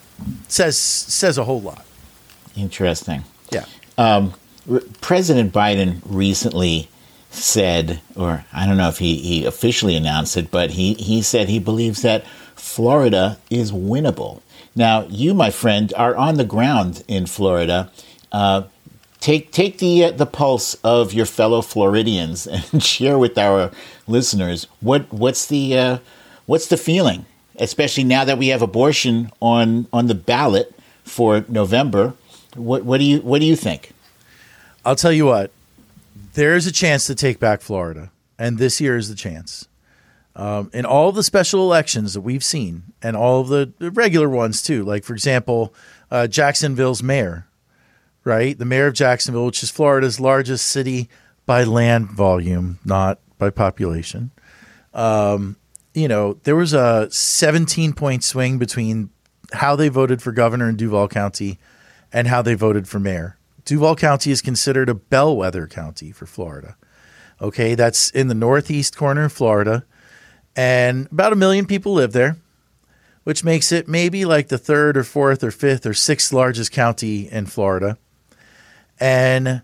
Says a whole lot. Interesting. Yeah. President Biden recently said, or I don't know if he officially announced it, but he said he believes that Florida is winnable. Now, you, my friend, are on the ground in Florida. Take the pulse of your fellow Floridians and share with our listeners what's the feeling, especially now that we have abortion on the ballot for November. What do you think? I'll tell you what. There is a chance to take back Florida, and this year is the chance. In all the special elections that we've seen, and all of the regular ones too, like for example, Jacksonville's mayor. Right? The mayor of Jacksonville, which is Florida's largest city by land volume, not by population. There was a 17-point swing between how they voted for governor in Duval County and how they voted for mayor. Duval County is considered a bellwether county for Florida. Okay, that's in the northeast corner of Florida, and about 1 million people live there, which makes it maybe like the third or fourth or fifth or sixth largest county in Florida. And,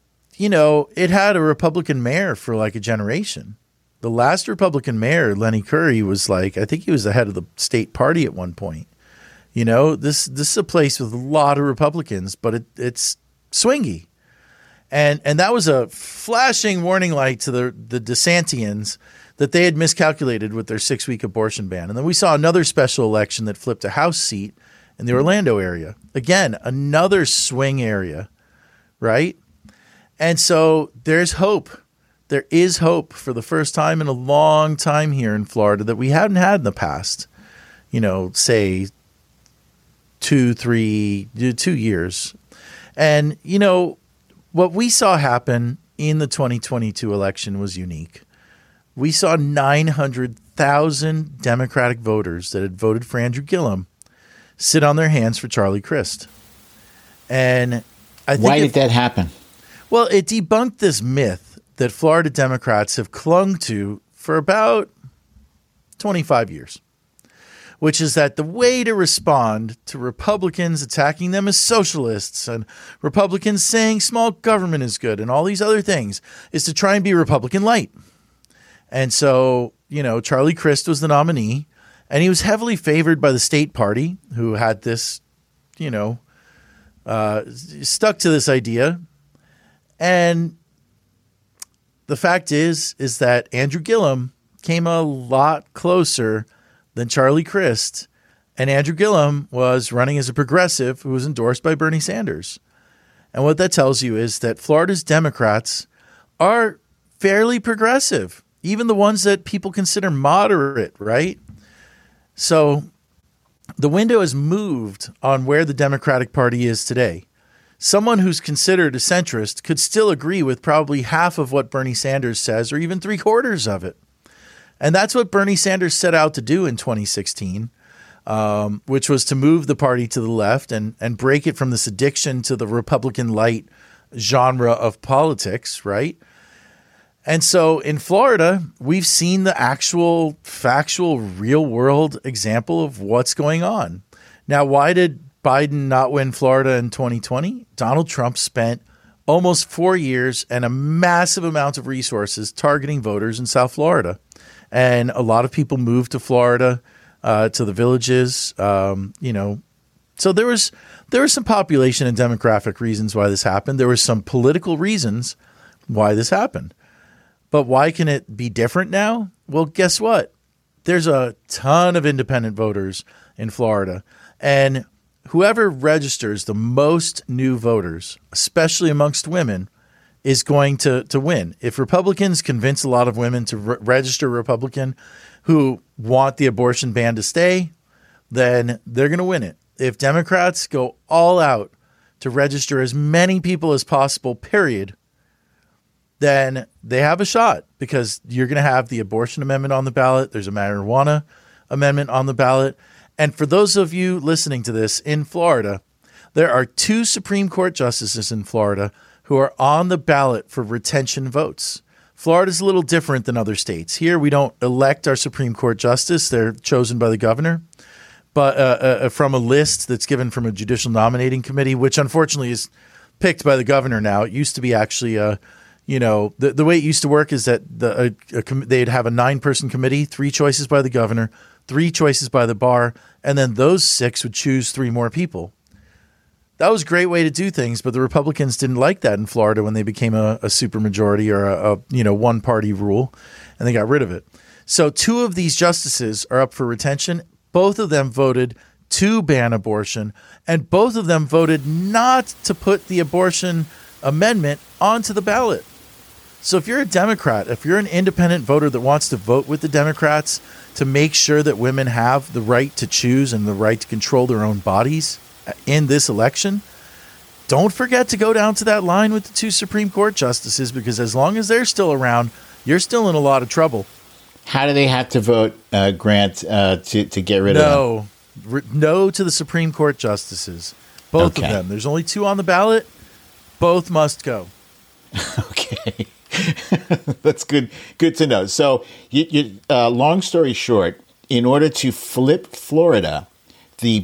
it had a Republican mayor for like a generation. The last Republican mayor, Lenny Curry, was I think he was the head of the state party at one point. This is a place with a lot of Republicans, but it's swingy. And that was a flashing warning light to the DeSantians that they had miscalculated with their 6-week abortion ban. And then we saw another special election that flipped a House seat in the Orlando area. Again, another swing area. Right? And so there's hope. There is hope for the first time in a long time here in Florida that we haven't had in the past, say 2 years. And, what we saw happen in the 2022 election was unique. We saw 900,000 Democratic voters that had voted for Andrew Gillum sit on their hands for Charlie Crist. And why did that happen? Well, it debunked this myth that Florida Democrats have clung to for about 25 years, which is that the way to respond to Republicans attacking them as socialists and Republicans saying small government is good and all these other things is to try and be Republican light. And so, Charlie Crist was the nominee, and he was heavily favored by the state party, who had this, stuck to this idea. And the fact is that Andrew Gillum came a lot closer than Charlie Crist, and Andrew Gillum was running as a progressive who was endorsed by Bernie Sanders. And what that tells you is that Florida's Democrats are fairly progressive, even the ones that people consider moderate, right? So the window has moved on where the Democratic Party is today. Someone who's considered a centrist could still agree with probably half of what Bernie Sanders says, or even 3/4 of it. And that's what Bernie Sanders set out to do in 2016, which was to move the party to the left and break it from this addiction to the Republican light genre of politics, right? And so in Florida, we've seen the actual, factual, real-world example of what's going on. Now, why did Biden not win Florida in 2020? Donald Trump spent almost 4 years and a massive amount of resources targeting voters in South Florida. And a lot of people moved to Florida, to the villages, So there was some population and demographic reasons why this happened. There were some political reasons why this happened. But why can it be different now? Well, guess what? There's a ton of independent voters in Florida. And whoever registers the most new voters, especially amongst women, is going to win. If Republicans convince a lot of women to register Republican who want the abortion ban to stay, then they're going to win it. If Democrats go all out to register as many people as possible, period, then they have a shot, because you're going to have the abortion amendment on the ballot. There's a marijuana amendment on the ballot. And for those of you listening to this in Florida, there are 2 Supreme Court justices in Florida who are on the ballot for retention votes. Florida's a little different than other states. Here, we don't elect our Supreme Court justice. They're chosen by the governor, but from a list that's given from a judicial nominating committee, which unfortunately is picked by the governor now. It used to be actually, the way it used to work is that they'd have a 9-person committee, 3 choices by the governor, 3 choices by the bar, and then those 6 would choose 3 more people. That was a great way to do things, but the Republicans didn't like that in Florida when they became a supermajority or a one-party rule, and they got rid of it. So 2 of these justices are up for retention. Both of them voted to ban abortion, and both of them voted not to put the abortion amendment onto the ballot. So if you're a Democrat, if you're an independent voter that wants to vote with the Democrats to make sure that women have the right to choose and the right to control their own bodies in this election, don't forget to go down to that line with the 2 Supreme Court justices, because as long as they're still around, you're still in a lot of trouble. How do they have to vote, Grant, to get rid of them? No to the Supreme Court justices. Both of them. There's only 2 on the ballot. Both must go. Okay. That's good to know. So, long story short, in order to flip Florida, the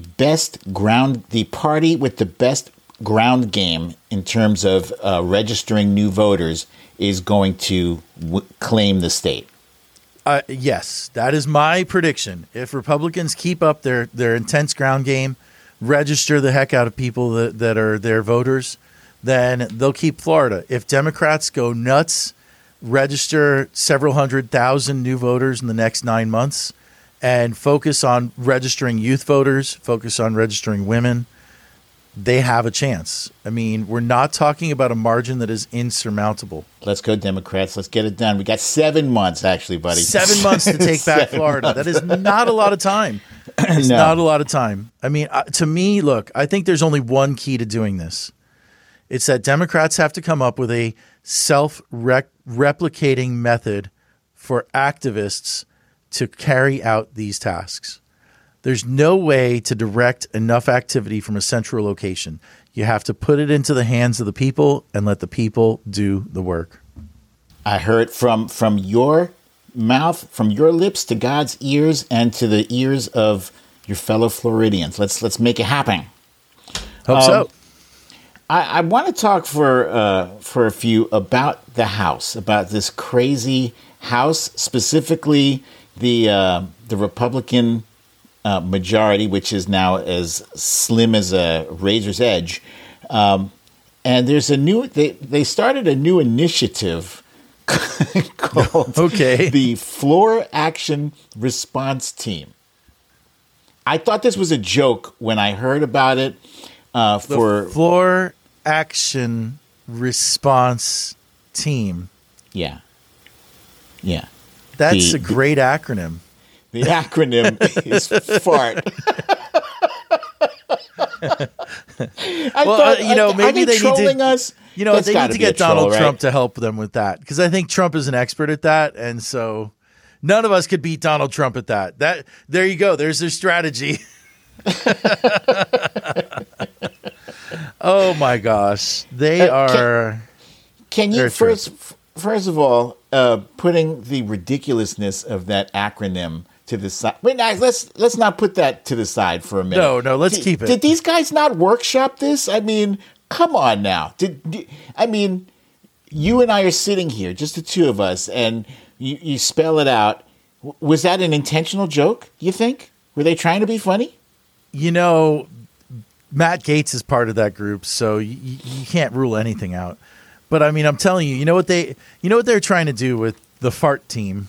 party with the best ground game in terms of registering new voters is going to claim the state. Yes, that is my prediction. If Republicans keep up their intense ground game, register the heck out of people that are their voters, then they'll keep Florida. If Democrats go nuts, register several 100,000 new voters in the next 9 months, and focus on registering youth voters, focus on registering women, they have a chance. I mean, we're not talking about a margin that is insurmountable. Let's go, Democrats. Let's get it done. We got 7 months, actually, buddy. 7 months to take back Florida. That is not a lot of time. It's not a lot of time. I mean, to me, look, I think there's only one key to doing this. It's that Democrats have to come up with a self-replicating method for activists to carry out these tasks. There's no way to direct enough activity from a central location. You have to put it into the hands of the people and let the people do the work. I heard from your mouth, from your lips to God's ears and to the ears of your fellow Floridians. Let's make it happen. Hope so. I want to talk for a few about the House, about this crazy House, specifically the Republican majority, which is now as slim as a razor's edge. And there's they started a new initiative called the Floor Action Response Team. I thought this was a joke when I heard about it. For Floor Action Response Team. Yeah. That's a great acronym. The acronym is FART. Maybe they trolling us. They need to get Donald Trump to help them with that, because I think Trump is an expert at that, and so none of us could beat Donald Trump at that. There you go. There's their strategy. Oh my gosh, they are. Can you first of all putting the ridiculousness of that acronym to the side? Wait, let's not put that to the side for a minute. No, let's keep it. Did these guys not workshop this? I mean, come on now. You and I are sitting here, just the two of us, and you spell it out. Was that an intentional joke, you think? Were they trying to be funny? Matt Gaetz is part of that group, so you can't rule anything out. But I mean, I'm telling you, you know what they're trying to do with the FART team.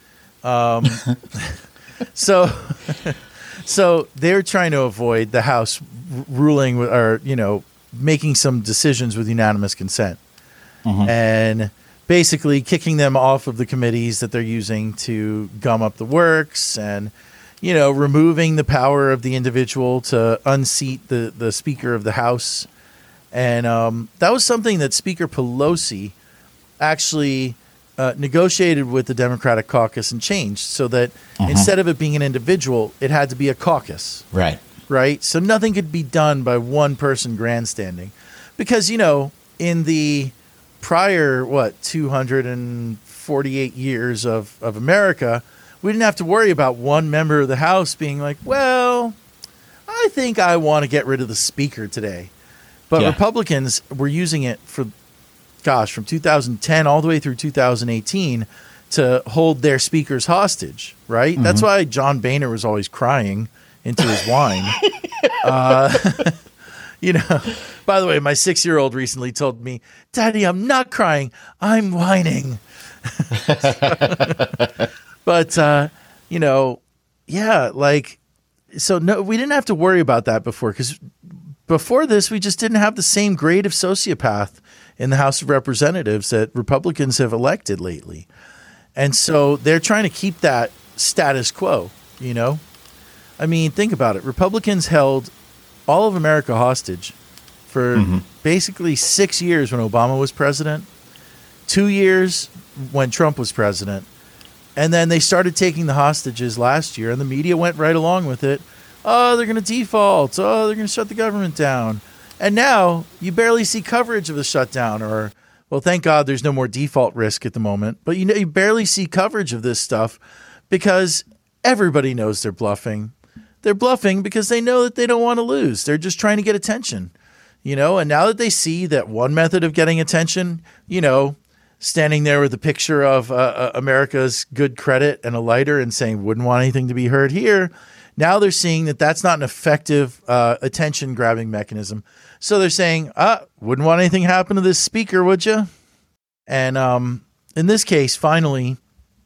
So they're trying to avoid the House ruling or making some decisions with unanimous consent, and basically kicking them off of the committees that they're using to gum up the works, and removing the power of the individual to unseat the Speaker of the House. And that was something that Speaker Pelosi actually negotiated with the Democratic caucus and changed, so that instead of it being an individual, it had to be a caucus. Right? So nothing could be done by one person grandstanding. Because, in the prior, 248 years of America, we didn't have to worry about one member of the House being like, well, I think I want to get rid of the Speaker today. But Republicans were using it from 2010 all the way through 2018 to hold their speakers hostage, right? That's why John Boehner was always crying into his wine. By the way, my 6-year-old recently told me, Daddy, I'm not crying, I'm whining. But, so no, we didn't have to worry about that before, because before this, we just didn't have the same grade of sociopath in the House of Representatives that Republicans have elected lately. And so they're trying to keep that status quo, I mean, think about it. Republicans held all of America hostage for basically 6 years when Obama was president, 2 years when Trump was president. And then they started taking the hostages last year, and the media went right along with it. Oh, they're going to default. Oh, they're going to shut the government down. And now you barely see coverage of the shutdown, or, well, thank God there's no more default risk at the moment. But you barely see coverage of this stuff because everybody knows they're bluffing. They're bluffing because they know that they don't want to lose. They're just trying to get attention, and now that they see that one method of getting attention, standing there with a picture of America's good credit and a lighter and saying, wouldn't want anything to be heard here. Now they're seeing that that's not an effective attention grabbing mechanism. So they're saying, wouldn't want anything happen to this speaker, would you? And in this case, finally,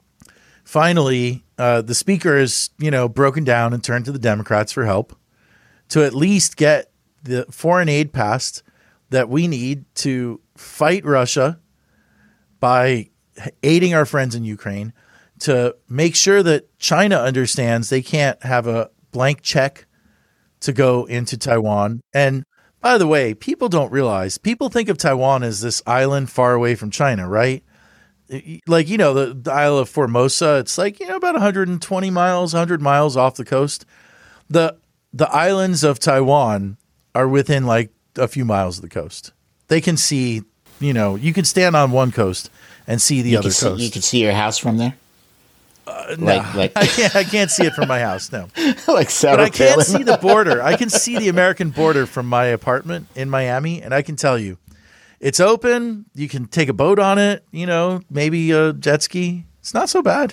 the speaker is, broken down and turned to the Democrats for help to at least get the foreign aid passed that we need to fight Russia by aiding our friends in Ukraine, to make sure that China understands they can't have a blank check to go into Taiwan. And by the way, people don't realize, people think of Taiwan as this island far away from China, right? Like, the Isle of Formosa, it's like, about 120 miles, 100 miles off the coast. The islands of Taiwan are within like a few miles of the coast. They can see, you can stand on one coast and see the other coast. You can see your house from there. No, I can't see it from my house. No, like Sarah but I can Palin. see the border. I can see the American border from my apartment in Miami, and I can tell you, it's open. You can take a boat on it. Maybe a jet ski. It's not so bad.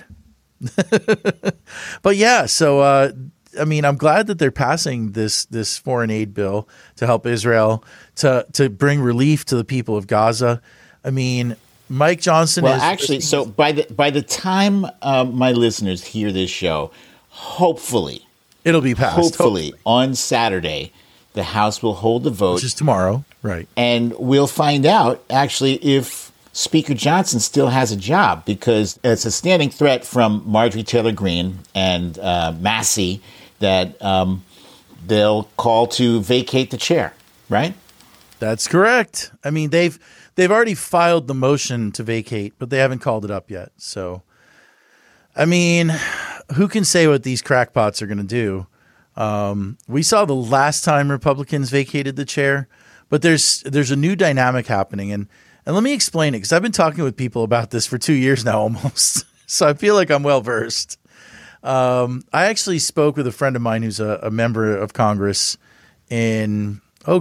But yeah, so I'm glad that they're passing this foreign aid bill to help Israel to bring relief to the people of Gaza. I mean, Mike Johnson. Well, actually, so by the time my listeners hear this show, hopefully it'll be passed. Hopefully on Saturday, the House will hold the vote, which is tomorrow, right? And we'll find out actually if Speaker Johnson still has a job, because it's a standing threat from Marjorie Taylor Greene and Massey that they'll call to vacate the chair, right? That's correct. I mean, they've already filed the motion to vacate, but they haven't called it up yet. So, I mean, who can say what these crackpots are going to do? We saw the last time Republicans vacated the chair, but there's a new dynamic happening. And let me explain it, because I've been talking with people about this for 2 years now almost. So I feel like I'm well versed. I actually spoke with a friend of mine who's a member of Congress it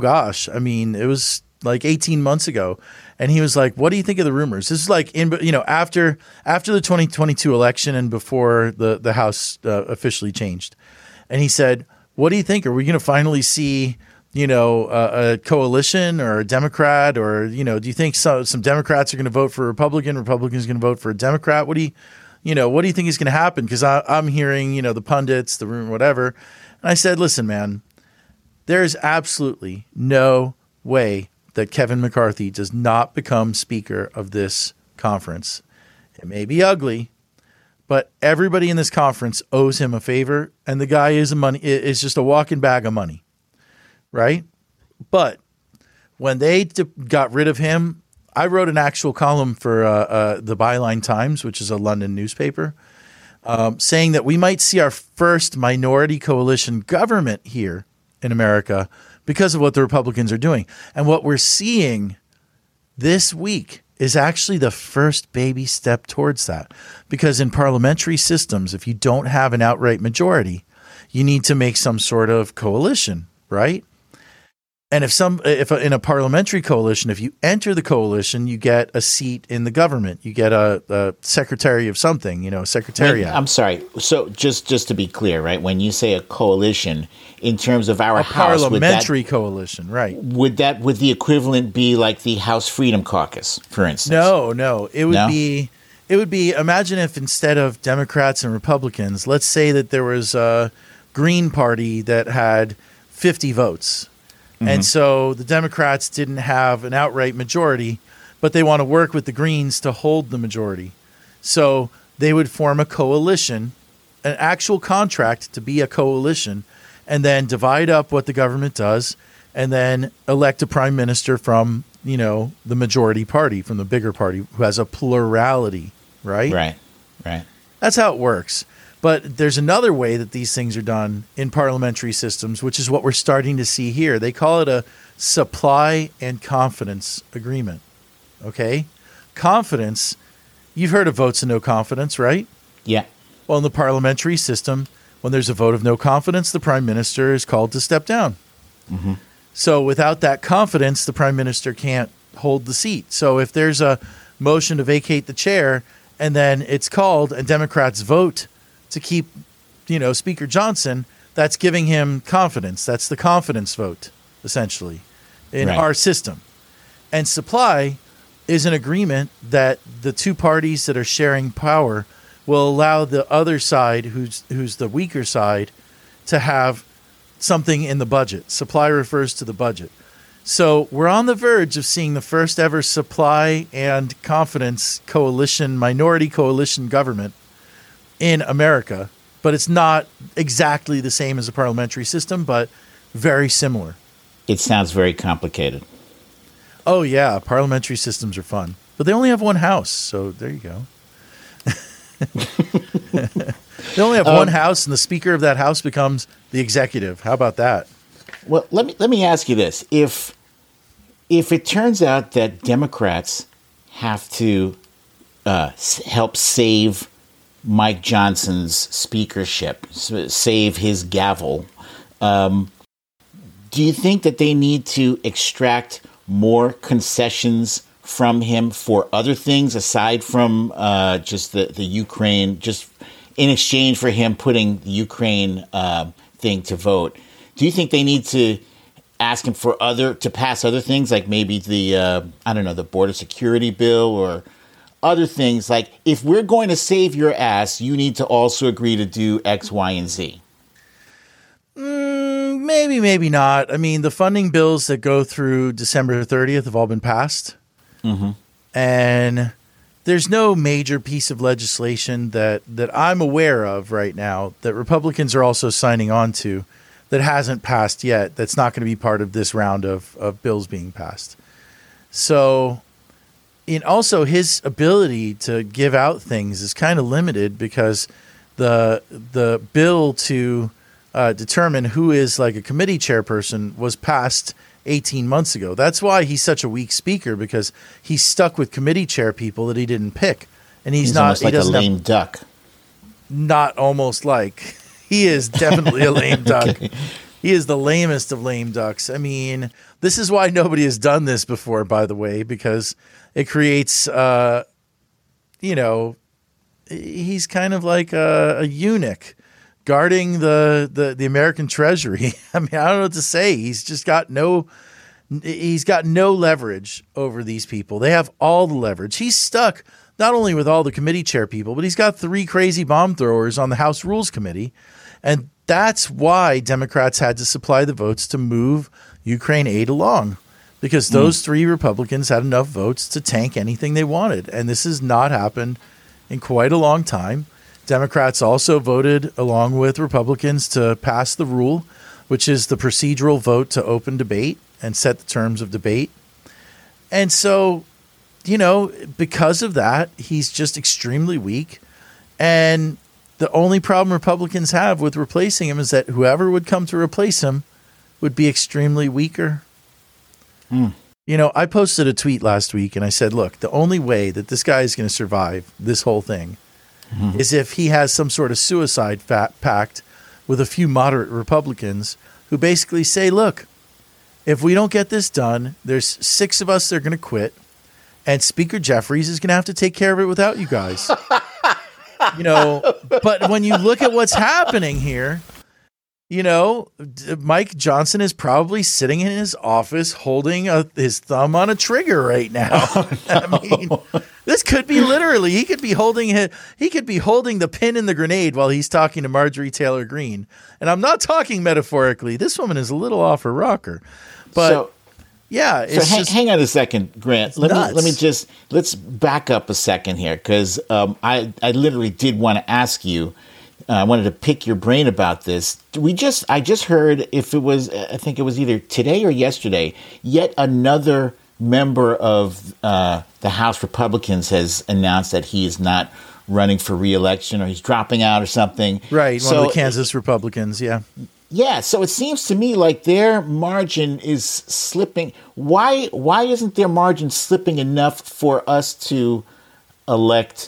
was like 18 months ago. And he was like, what do you think of the rumors? This is like after the 2022 election and before the House officially changed. And he said, what do you think? Are we going to finally see, a coalition or a Democrat, or, do you think some Democrats are going to vote for a Republican, Republicans are going to vote for a Democrat? What do you think is going to happen? Because I'm hearing, the pundits, the rumor, whatever. And I said, listen, man, there is absolutely no way that Kevin McCarthy does not become Speaker of this conference. It may be ugly, but everybody in this conference owes him a favor, and the guy is just a walking bag of money, right? But when they got rid of him, I wrote an actual column for the Byline Times, which is a London newspaper, saying that we might see our first minority coalition government here in America because of what the Republicans are doing. And what we're seeing this week is actually the first baby step towards that. Because in parliamentary systems, if you don't have an outright majority, you need to make some sort of coalition, right? And if in a parliamentary coalition, if you enter the coalition, you get a seat in the government. You get a secretary of something, secretariat. I'm sorry. So just to be clear, right? When you say a coalition, in terms of our House, parliamentary coalition, right? Would the equivalent be like the House Freedom Caucus, for instance? No. It would be. Imagine if instead of Democrats and Republicans, let's say that there was a Green Party that had 50 votes. And so the Democrats didn't have an outright majority, but they want to work with the Greens to hold the majority. So they would form a coalition, an actual contract to be a coalition, and then divide up what the government does, and then elect a prime minister from, the majority party, from the bigger party, who has a plurality, right? Right. That's how it works. But there's another way that these things are done in parliamentary systems, which is what we're starting to see here. They call it a supply and confidence agreement. Okay? Confidence, you've heard of votes of no confidence, right? Yeah. Well, in the parliamentary system, when there's a vote of no confidence, the prime minister is called to step down. Mm-hmm. So without that confidence, the prime minister can't hold the seat. So if there's a motion to vacate the chair and then it's called and Democrats vote to keep, Speaker Johnson, that's giving him confidence. That's the confidence vote, essentially, in our system. And supply is an agreement that the two parties that are sharing power will allow the other side, who's the weaker side, to have something in the budget. Supply refers to the budget. So we're on the verge of seeing the first ever supply and confidence coalition, minority coalition government in America, but it's not exactly the same as a parliamentary system, but very similar. It sounds very complicated. Oh, yeah. Parliamentary systems are fun, but they only have one house. So there you go. They only have one house, and the speaker of that house becomes the executive. How about that? Well, let me ask you this. If it turns out that Democrats have to help save Mike Johnson's speakership, save his gavel. Do you think that they need to extract more concessions from him for other things aside from just the Ukraine, just in exchange for him putting the Ukraine thing to vote? Do you think they need to ask him for to pass other things, like maybe the border security bill or other things? Like, if we're going to save your ass, you need to also agree to do X, Y, and Z. Maybe, maybe not. I mean, the funding bills that go through December 30th have all been passed. Mm-hmm. And there's no major piece of legislation that I'm aware of right now that Republicans are also signing on to that hasn't passed yet, that's not going to be part of this round of bills being passed. So, and also his ability to give out things is kind of limited because the bill to determine who is like a committee chairperson was passed 18 months ago. That's why he's such a weak speaker, because he's stuck with committee chair people that he didn't pick. And he's not almost like a lame duck. Not almost like. He is definitely a lame duck. Okay. He is the lamest of lame ducks. I mean, this is why nobody has done this before, by the way, because it creates, he's kind of like a eunuch guarding the American Treasury. I mean, I don't know what to say. He's got no leverage over these people. They have all the leverage. He's stuck not only with all the committee chair people, but he's got 3 crazy bomb throwers on the House Rules Committee. And that's why Democrats had to supply the votes to move Ukraine aid along, because those 3 Republicans had enough votes to tank anything they wanted. And this has not happened in quite a long time. Democrats also voted along with Republicans to pass the rule, which is the procedural vote to open debate and set the terms of debate. And so, because of that, he's just extremely weak. And the only problem Republicans have with replacing him is that whoever would come to replace him would be extremely weaker. I posted a tweet last week and I said, look, the only way that this guy is going to survive this whole thing is if he has some sort of suicide pact with a few moderate Republicans who basically say, look, if we don't get this done, there's 6 of us that are going to quit, and Speaker Jeffries is going to have to take care of it without you guys. But when you look at what's happening here, Mike Johnson is probably sitting in his office holding his thumb on a trigger right now. I mean, this could be literally, he could be holding the pin in the grenade while he's talking to Marjorie Taylor Greene. And I'm not talking metaphorically. This woman is a little off her rocker. But hang on a second, Grant. Let's back up a second here, because I literally did want to ask you. I wanted to pick your brain about this. I just heard, I think it was either today or yesterday, yet another member of the House Republicans has announced that he is not running for re-election, or he's dropping out or something. Right, one of the Kansas Republicans, yeah. Yeah, so it seems to me like their margin is slipping. Why isn't their margin slipping enough for us to elect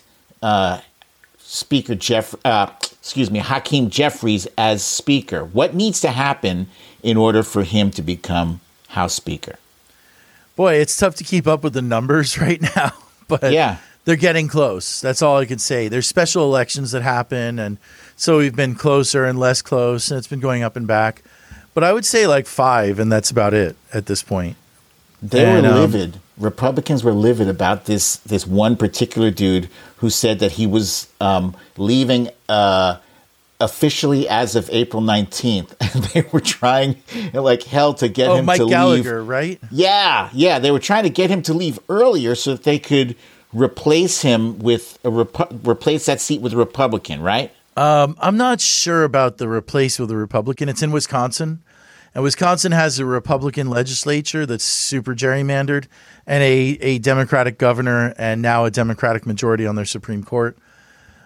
Hakeem Jeffries as Speaker? What needs to happen in order for him to become House Speaker? Boy, it's tough to keep up with the numbers right now, but yeah, they're getting close. That's all I can say. There's special elections that happen, and so we've been closer and less close, and it's been going up and back. But I would say like 5, and that's about it at this point. They were livid. Republicans were livid about this one particular dude who said that he was leaving officially as of April 19th. And they were trying like hell to get him Mike to leave. Mike Gallagher, right? Yeah. They were trying to get him to leave earlier so that they could replace him with replace that seat with a Republican, right? I'm not sure about the replace with a Republican. It's in Wisconsin. And Wisconsin has a Republican legislature that's super gerrymandered, and a Democratic governor, and now a Democratic majority on their Supreme Court.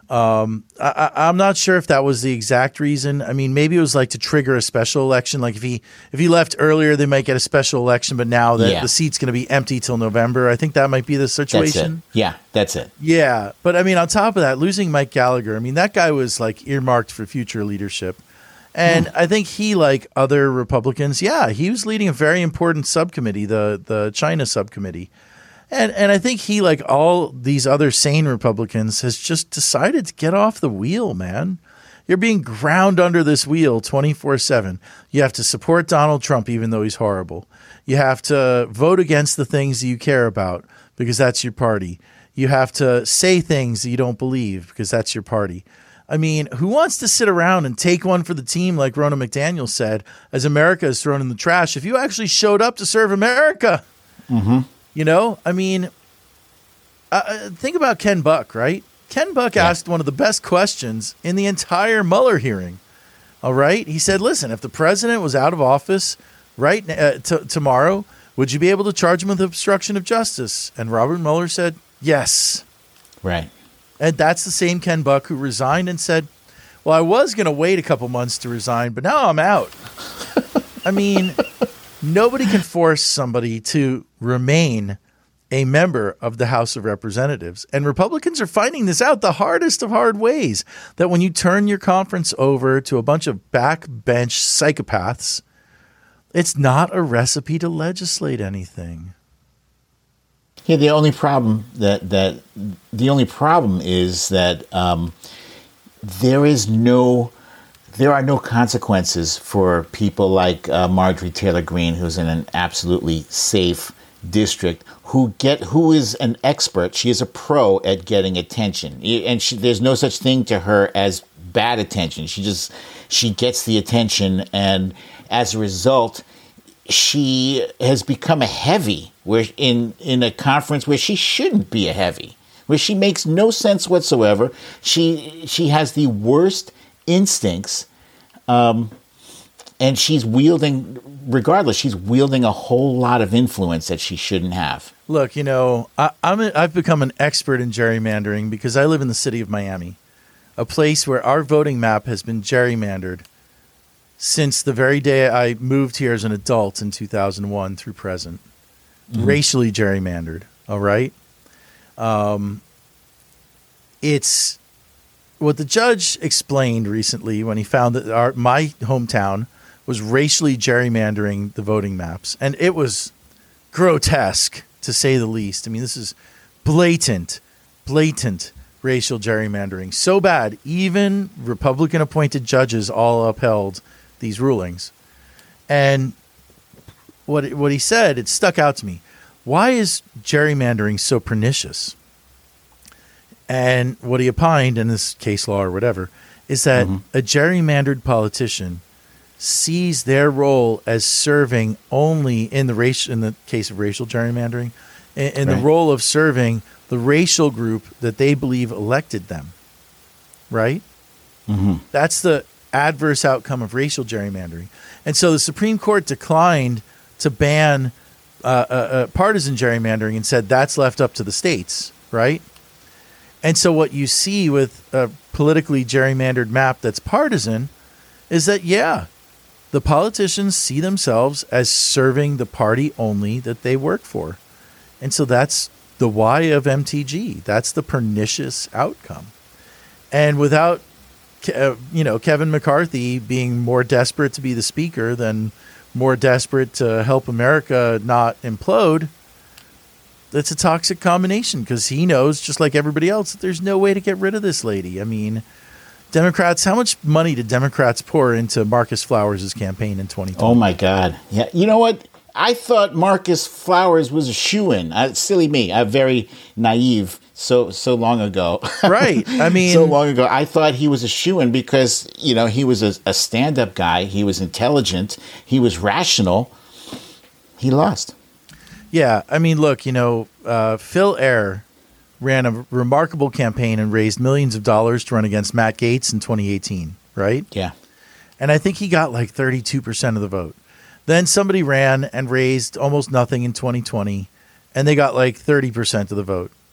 I'm not sure if that was the exact reason. I mean, maybe it was like to trigger a special election. Like if he left earlier, they might get a special election. But now that the seat's going to be empty till November, I think that might be the situation. That's it. Yeah, that's it. Yeah, but I mean, on top of that, losing Mike Gallagher, I mean, that guy was like earmarked for future leadership. And I think he, like other Republicans, he was leading a very important subcommittee, the China subcommittee. And I think he, like all these other sane Republicans, has just decided to get off the wheel, man. You're being ground under this wheel 24/7. You have to support Donald Trump even though he's horrible. You have to vote against the things that you care about because that's your party. You have to say things that you don't believe because that's your party. I mean, who wants to sit around and take one for the team like Ronna McDaniel said, as America is thrown in the trash, if you actually showed up to serve America? Mm-hmm. You know, I mean, think about Ken Buck, right? Ken Buck asked one of the best questions in the entire Mueller hearing. All right. He said, listen, if the president was out of office tomorrow, would you be able to charge him with obstruction of justice? And Robert Mueller said, yes. Right. And that's the same Ken Buck who resigned and said, well, I was going to wait a couple months to resign, but now I'm out. I mean, nobody can force somebody to remain a member of the House of Representatives. And Republicans are finding this out the hardest of hard ways, that when you turn your conference over to a bunch of backbench psychopaths, it's not a recipe to legislate anything. Yeah, the only problem is that there are no consequences for people like Marjorie Taylor Greene, who's in an absolutely safe district, who is an expert. She is a pro at getting attention, and there's no such thing to her as bad attention. She gets the attention, and as a result, she has become a heavy, where in a conference where she shouldn't be a heavy, where she makes no sense whatsoever. She has the worst instincts, and she's wielding a whole lot of influence that she shouldn't have. Look, you know, I've become an expert in gerrymandering because I live in the city of Miami, a place where our voting map has been gerrymandered since the very day I moved here as an adult in 2001 through present. Racially gerrymandered, all right? It's what the judge explained recently when he found that my hometown was racially gerrymandering the voting maps. And it was grotesque, to say the least. I mean, this is blatant racial gerrymandering. So bad, even Republican-appointed judges all upheld these rulings. And what he said, it stuck out to me. Why is gerrymandering so pernicious? And what he opined in this case law or whatever is that a gerrymandered politician sees their role as serving only in the case of racial gerrymandering, in the role of serving the racial group that they believe elected them. Right? Mm-hmm. That's the adverse outcome of racial gerrymandering. And so the Supreme Court declined to ban partisan gerrymandering and said that's left up to the states, right? And so what you see with a politically gerrymandered map that's partisan is that, the politicians see themselves as serving the party only that they work for. And so that's the why of MTG. That's the pernicious outcome. And without Kevin McCarthy being more desperate to be the speaker than more desperate to help America not implode, that's a toxic combination because he knows, just like everybody else, that there's no way to get rid of this lady. I mean, Democrats, how much money did Democrats pour into Marcus Flowers' campaign in 2020? Oh, my God. Yeah. You know what? I thought Marcus Flowers was a shoo-in. Silly me. I'm very naive so long ago. Right. I mean, so long ago. I thought he was a shoo-in because, he was a stand-up guy. He was intelligent. He was rational. He lost. Yeah. I mean, look, Phil Ayer ran a remarkable campaign and raised millions of dollars to run against Matt Gaetz in 2018, right? Yeah. And I think he got like 32% of the vote. Then somebody ran and raised almost nothing in 2020, and they got like 30% of the vote.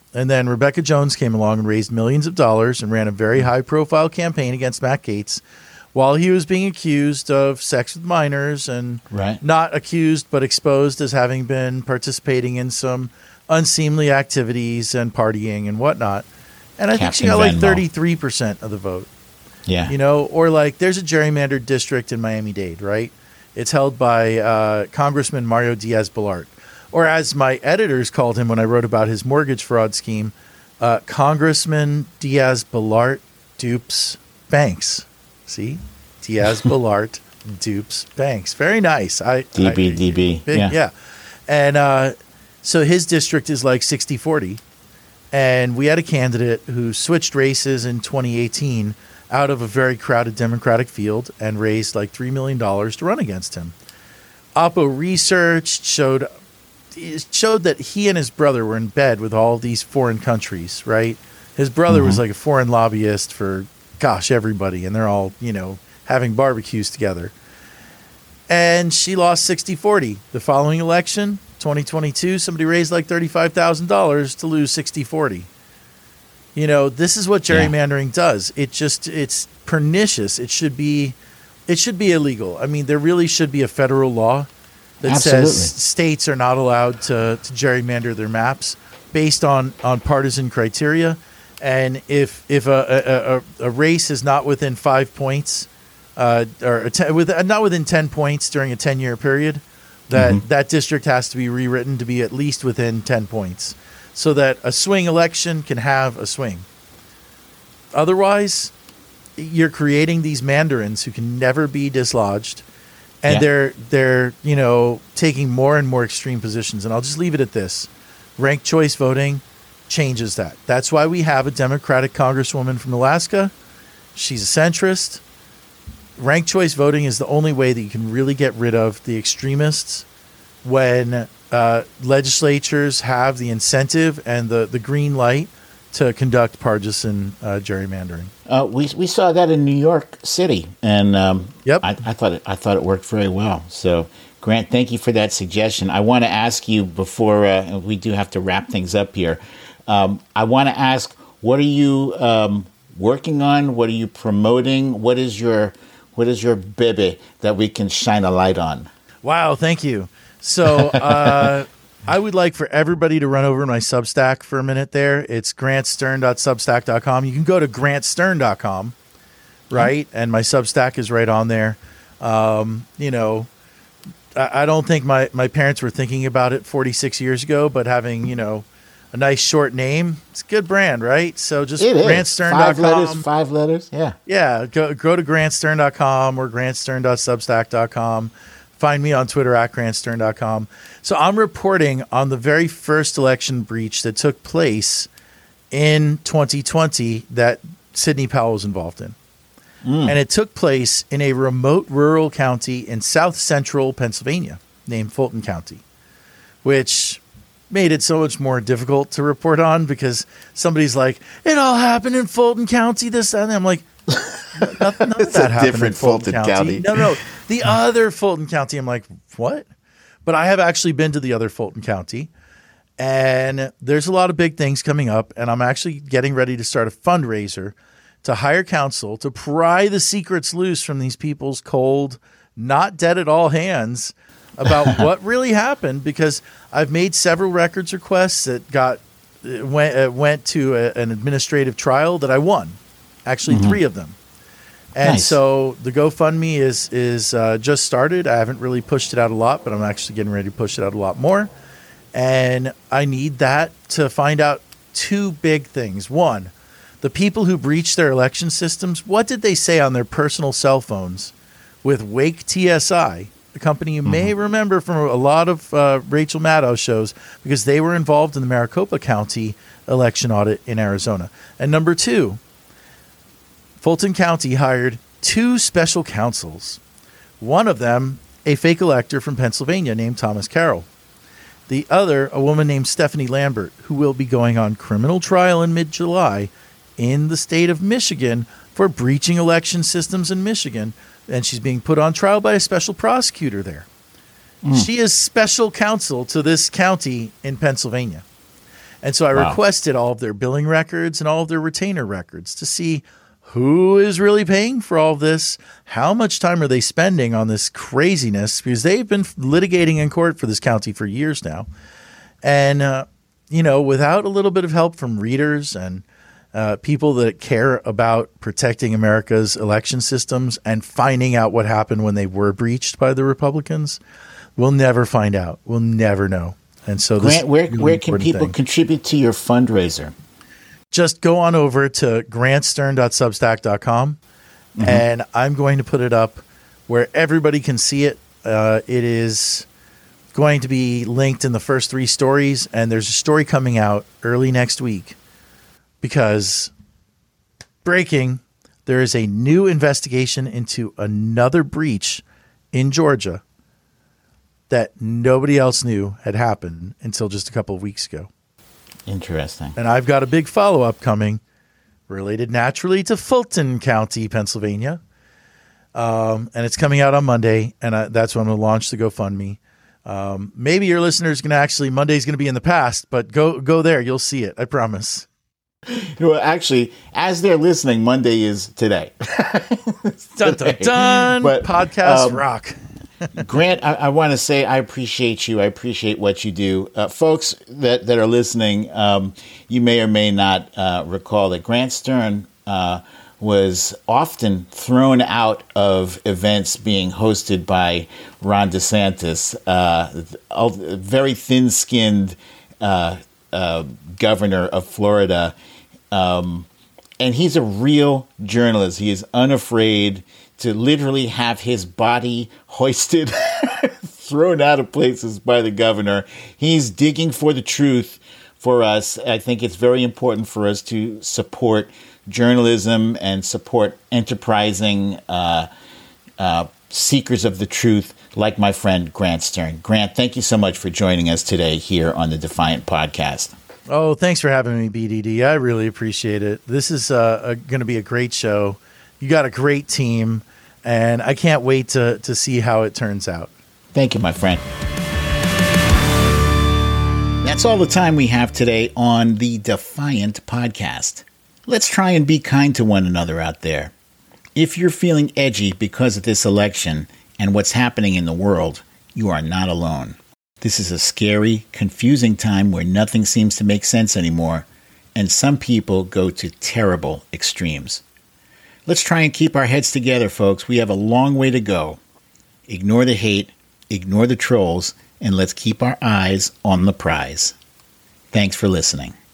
And then Rebecca Jones came along and raised millions of dollars and ran a very high-profile campaign against Matt Gaetz while he was being accused of sex with minors and not accused but exposed as having been participating in some unseemly activities and partying and whatnot. And I think she got like 33% of the vote. Yeah. You know, or like there's a gerrymandered district in Miami-Dade, right? It's held by Congressman Mario Diaz-Balart. Or as my editors called him when I wrote about his mortgage fraud scheme, Congressman Diaz-Balart dupes banks. See? Diaz-Balart dupes banks. Very nice. DB. Yeah. And so his district is like 60-40. And we had a candidate who switched races in 2018 out of a very crowded Democratic field and raised like $3 million to run against him. Oppo Research showed that he and his brother were in bed with all these foreign countries, right? His brother was like a foreign lobbyist for, everybody. And they're all, having barbecues together. And she lost 60-40. The following election, 2022, somebody raised like $35,000 to lose 60-40. This is what gerrymandering does. It's pernicious. It should be illegal. I mean, there really should be a federal law that says states are not allowed to gerrymander their maps based on partisan criteria. And if a race is not within 5 points, not within 10 points during a 10-year period, that district has to be rewritten to be at least within 10 points. So that a swing election can have a swing. Otherwise, you're creating these mandarins who can never be dislodged, and they're taking more and more extreme positions. And I'll just leave it at this: ranked choice voting changes that. That's why we have a Democratic congresswoman from Alaska. She's a centrist. Ranked choice voting is the only way that you can really get rid of the extremists when legislatures have the incentive and the green light to conduct partisan gerrymandering. We saw that in New York City, and I thought it worked very well. So, Grant, thank you for that suggestion. I want to ask you before we do have to wrap things up here. I want to ask, what are you working on? What are you promoting? What is your baby that we can shine a light on? Wow, thank you. So I would like for everybody to run over to my Substack for a minute there. It's grantstern.substack.com. You can go to grantstern.com, right? And my Substack is right on there. I don't think my parents were thinking about it 46 years ago, but having, a nice short name, it's a good brand, right? So just grantstern.com. 5 letters, yeah. Yeah, go to grantstern.com or grantstern.substack.com. Find me on Twitter at grantstern.com. So I'm reporting on the very first election breach that took place in 2020 that Sidney Powell was involved in. And it took place in a remote rural county in south central Pennsylvania named Fulton County, which made it so much more difficult to report on because somebody's like, it all happened in Fulton County, this, and I'm like, none of that happened in Fulton County. No, the other Fulton County. I'm like, what? But I have actually been to the other Fulton County, and there's a lot of big things coming up, and I'm actually getting ready to start a fundraiser to hire counsel to pry the secrets loose from these people's cold, not dead at all hands about what really happened, because I've made several records requests that went to an administrative trial that I won. Actually, 3 of them. And so the GoFundMe is just started. I haven't really pushed it out a lot, but I'm actually getting ready to push it out a lot more. And I need that to find out 2 big things. One, the people who breached their election systems, what did they say on their personal cell phones with Wake TSI, a company you may remember from a lot of Rachel Maddow shows, because they were involved in the Maricopa County election audit in Arizona. And number 2, Fulton County hired 2 special counsels. One of them, a fake elector from Pennsylvania named Thomas Carroll. The other, a woman named Stephanie Lambert, who will be going on criminal trial in mid-July in the state of Michigan for breaching election systems in Michigan. And she's being put on trial by a special prosecutor there. She is special counsel to this county in Pennsylvania. And so I requested all of their billing records and all of their retainer records to see who is really paying for all of this, how much time are they spending on this craziness, because they've been litigating in court for this county for years now. And, without a little bit of help from readers and people that care about protecting America's election systems and finding out what happened when they were breached by the Republicans, we'll never find out. We'll never know. And so, Grant, where can people contribute to your fundraiser? Just go on over to grantstern.substack.com, and I'm going to put it up where everybody can see it. It is going to be linked in the first 3 stories, and there's a story coming out early next week because breaking, there is a new investigation into another breach in Georgia that nobody else knew had happened until just a couple of weeks ago. Interesting. And I've got a big follow-up coming related naturally to Fulton County, Pennsylvania. And it's coming out on Monday, and that's when I'm going to launch the GoFundMe. Maybe your listeners can actually, Monday's going to be in the past, but go there. You'll see it. I promise. Well, actually, as they're listening, Monday is today. Dun, dun, dun. But, podcast rock. Grant, I want to say I appreciate you. I appreciate what you do. Folks that are listening, you may or may not recall that Grant Stern was often thrown out of events being hosted by Ron DeSantis, a very thin-skinned governor of Florida. And he's a real journalist. He is unafraid to literally have his body hoisted, thrown out of places by the governor. He's digging for the truth for us. I think it's very important for us to support journalism and support enterprising seekers of the truth like my friend Grant Stern. Grant, thank you so much for joining us today here on the Defiant Podcast. Oh, thanks for having me, BDD. I really appreciate it. This is going to be a great show. You got a great team, and I can't wait to see how it turns out. Thank you, my friend. That's all the time we have today on the Defiant Podcast. Let's try and be kind to one another out there. If you're feeling edgy because of this election and what's happening in the world, you are not alone. This is a scary, confusing time where nothing seems to make sense anymore, and some people go to terrible extremes. Let's try and keep our heads together, folks. We have a long way to go. Ignore the hate, ignore the trolls, and let's keep our eyes on the prize. Thanks for listening.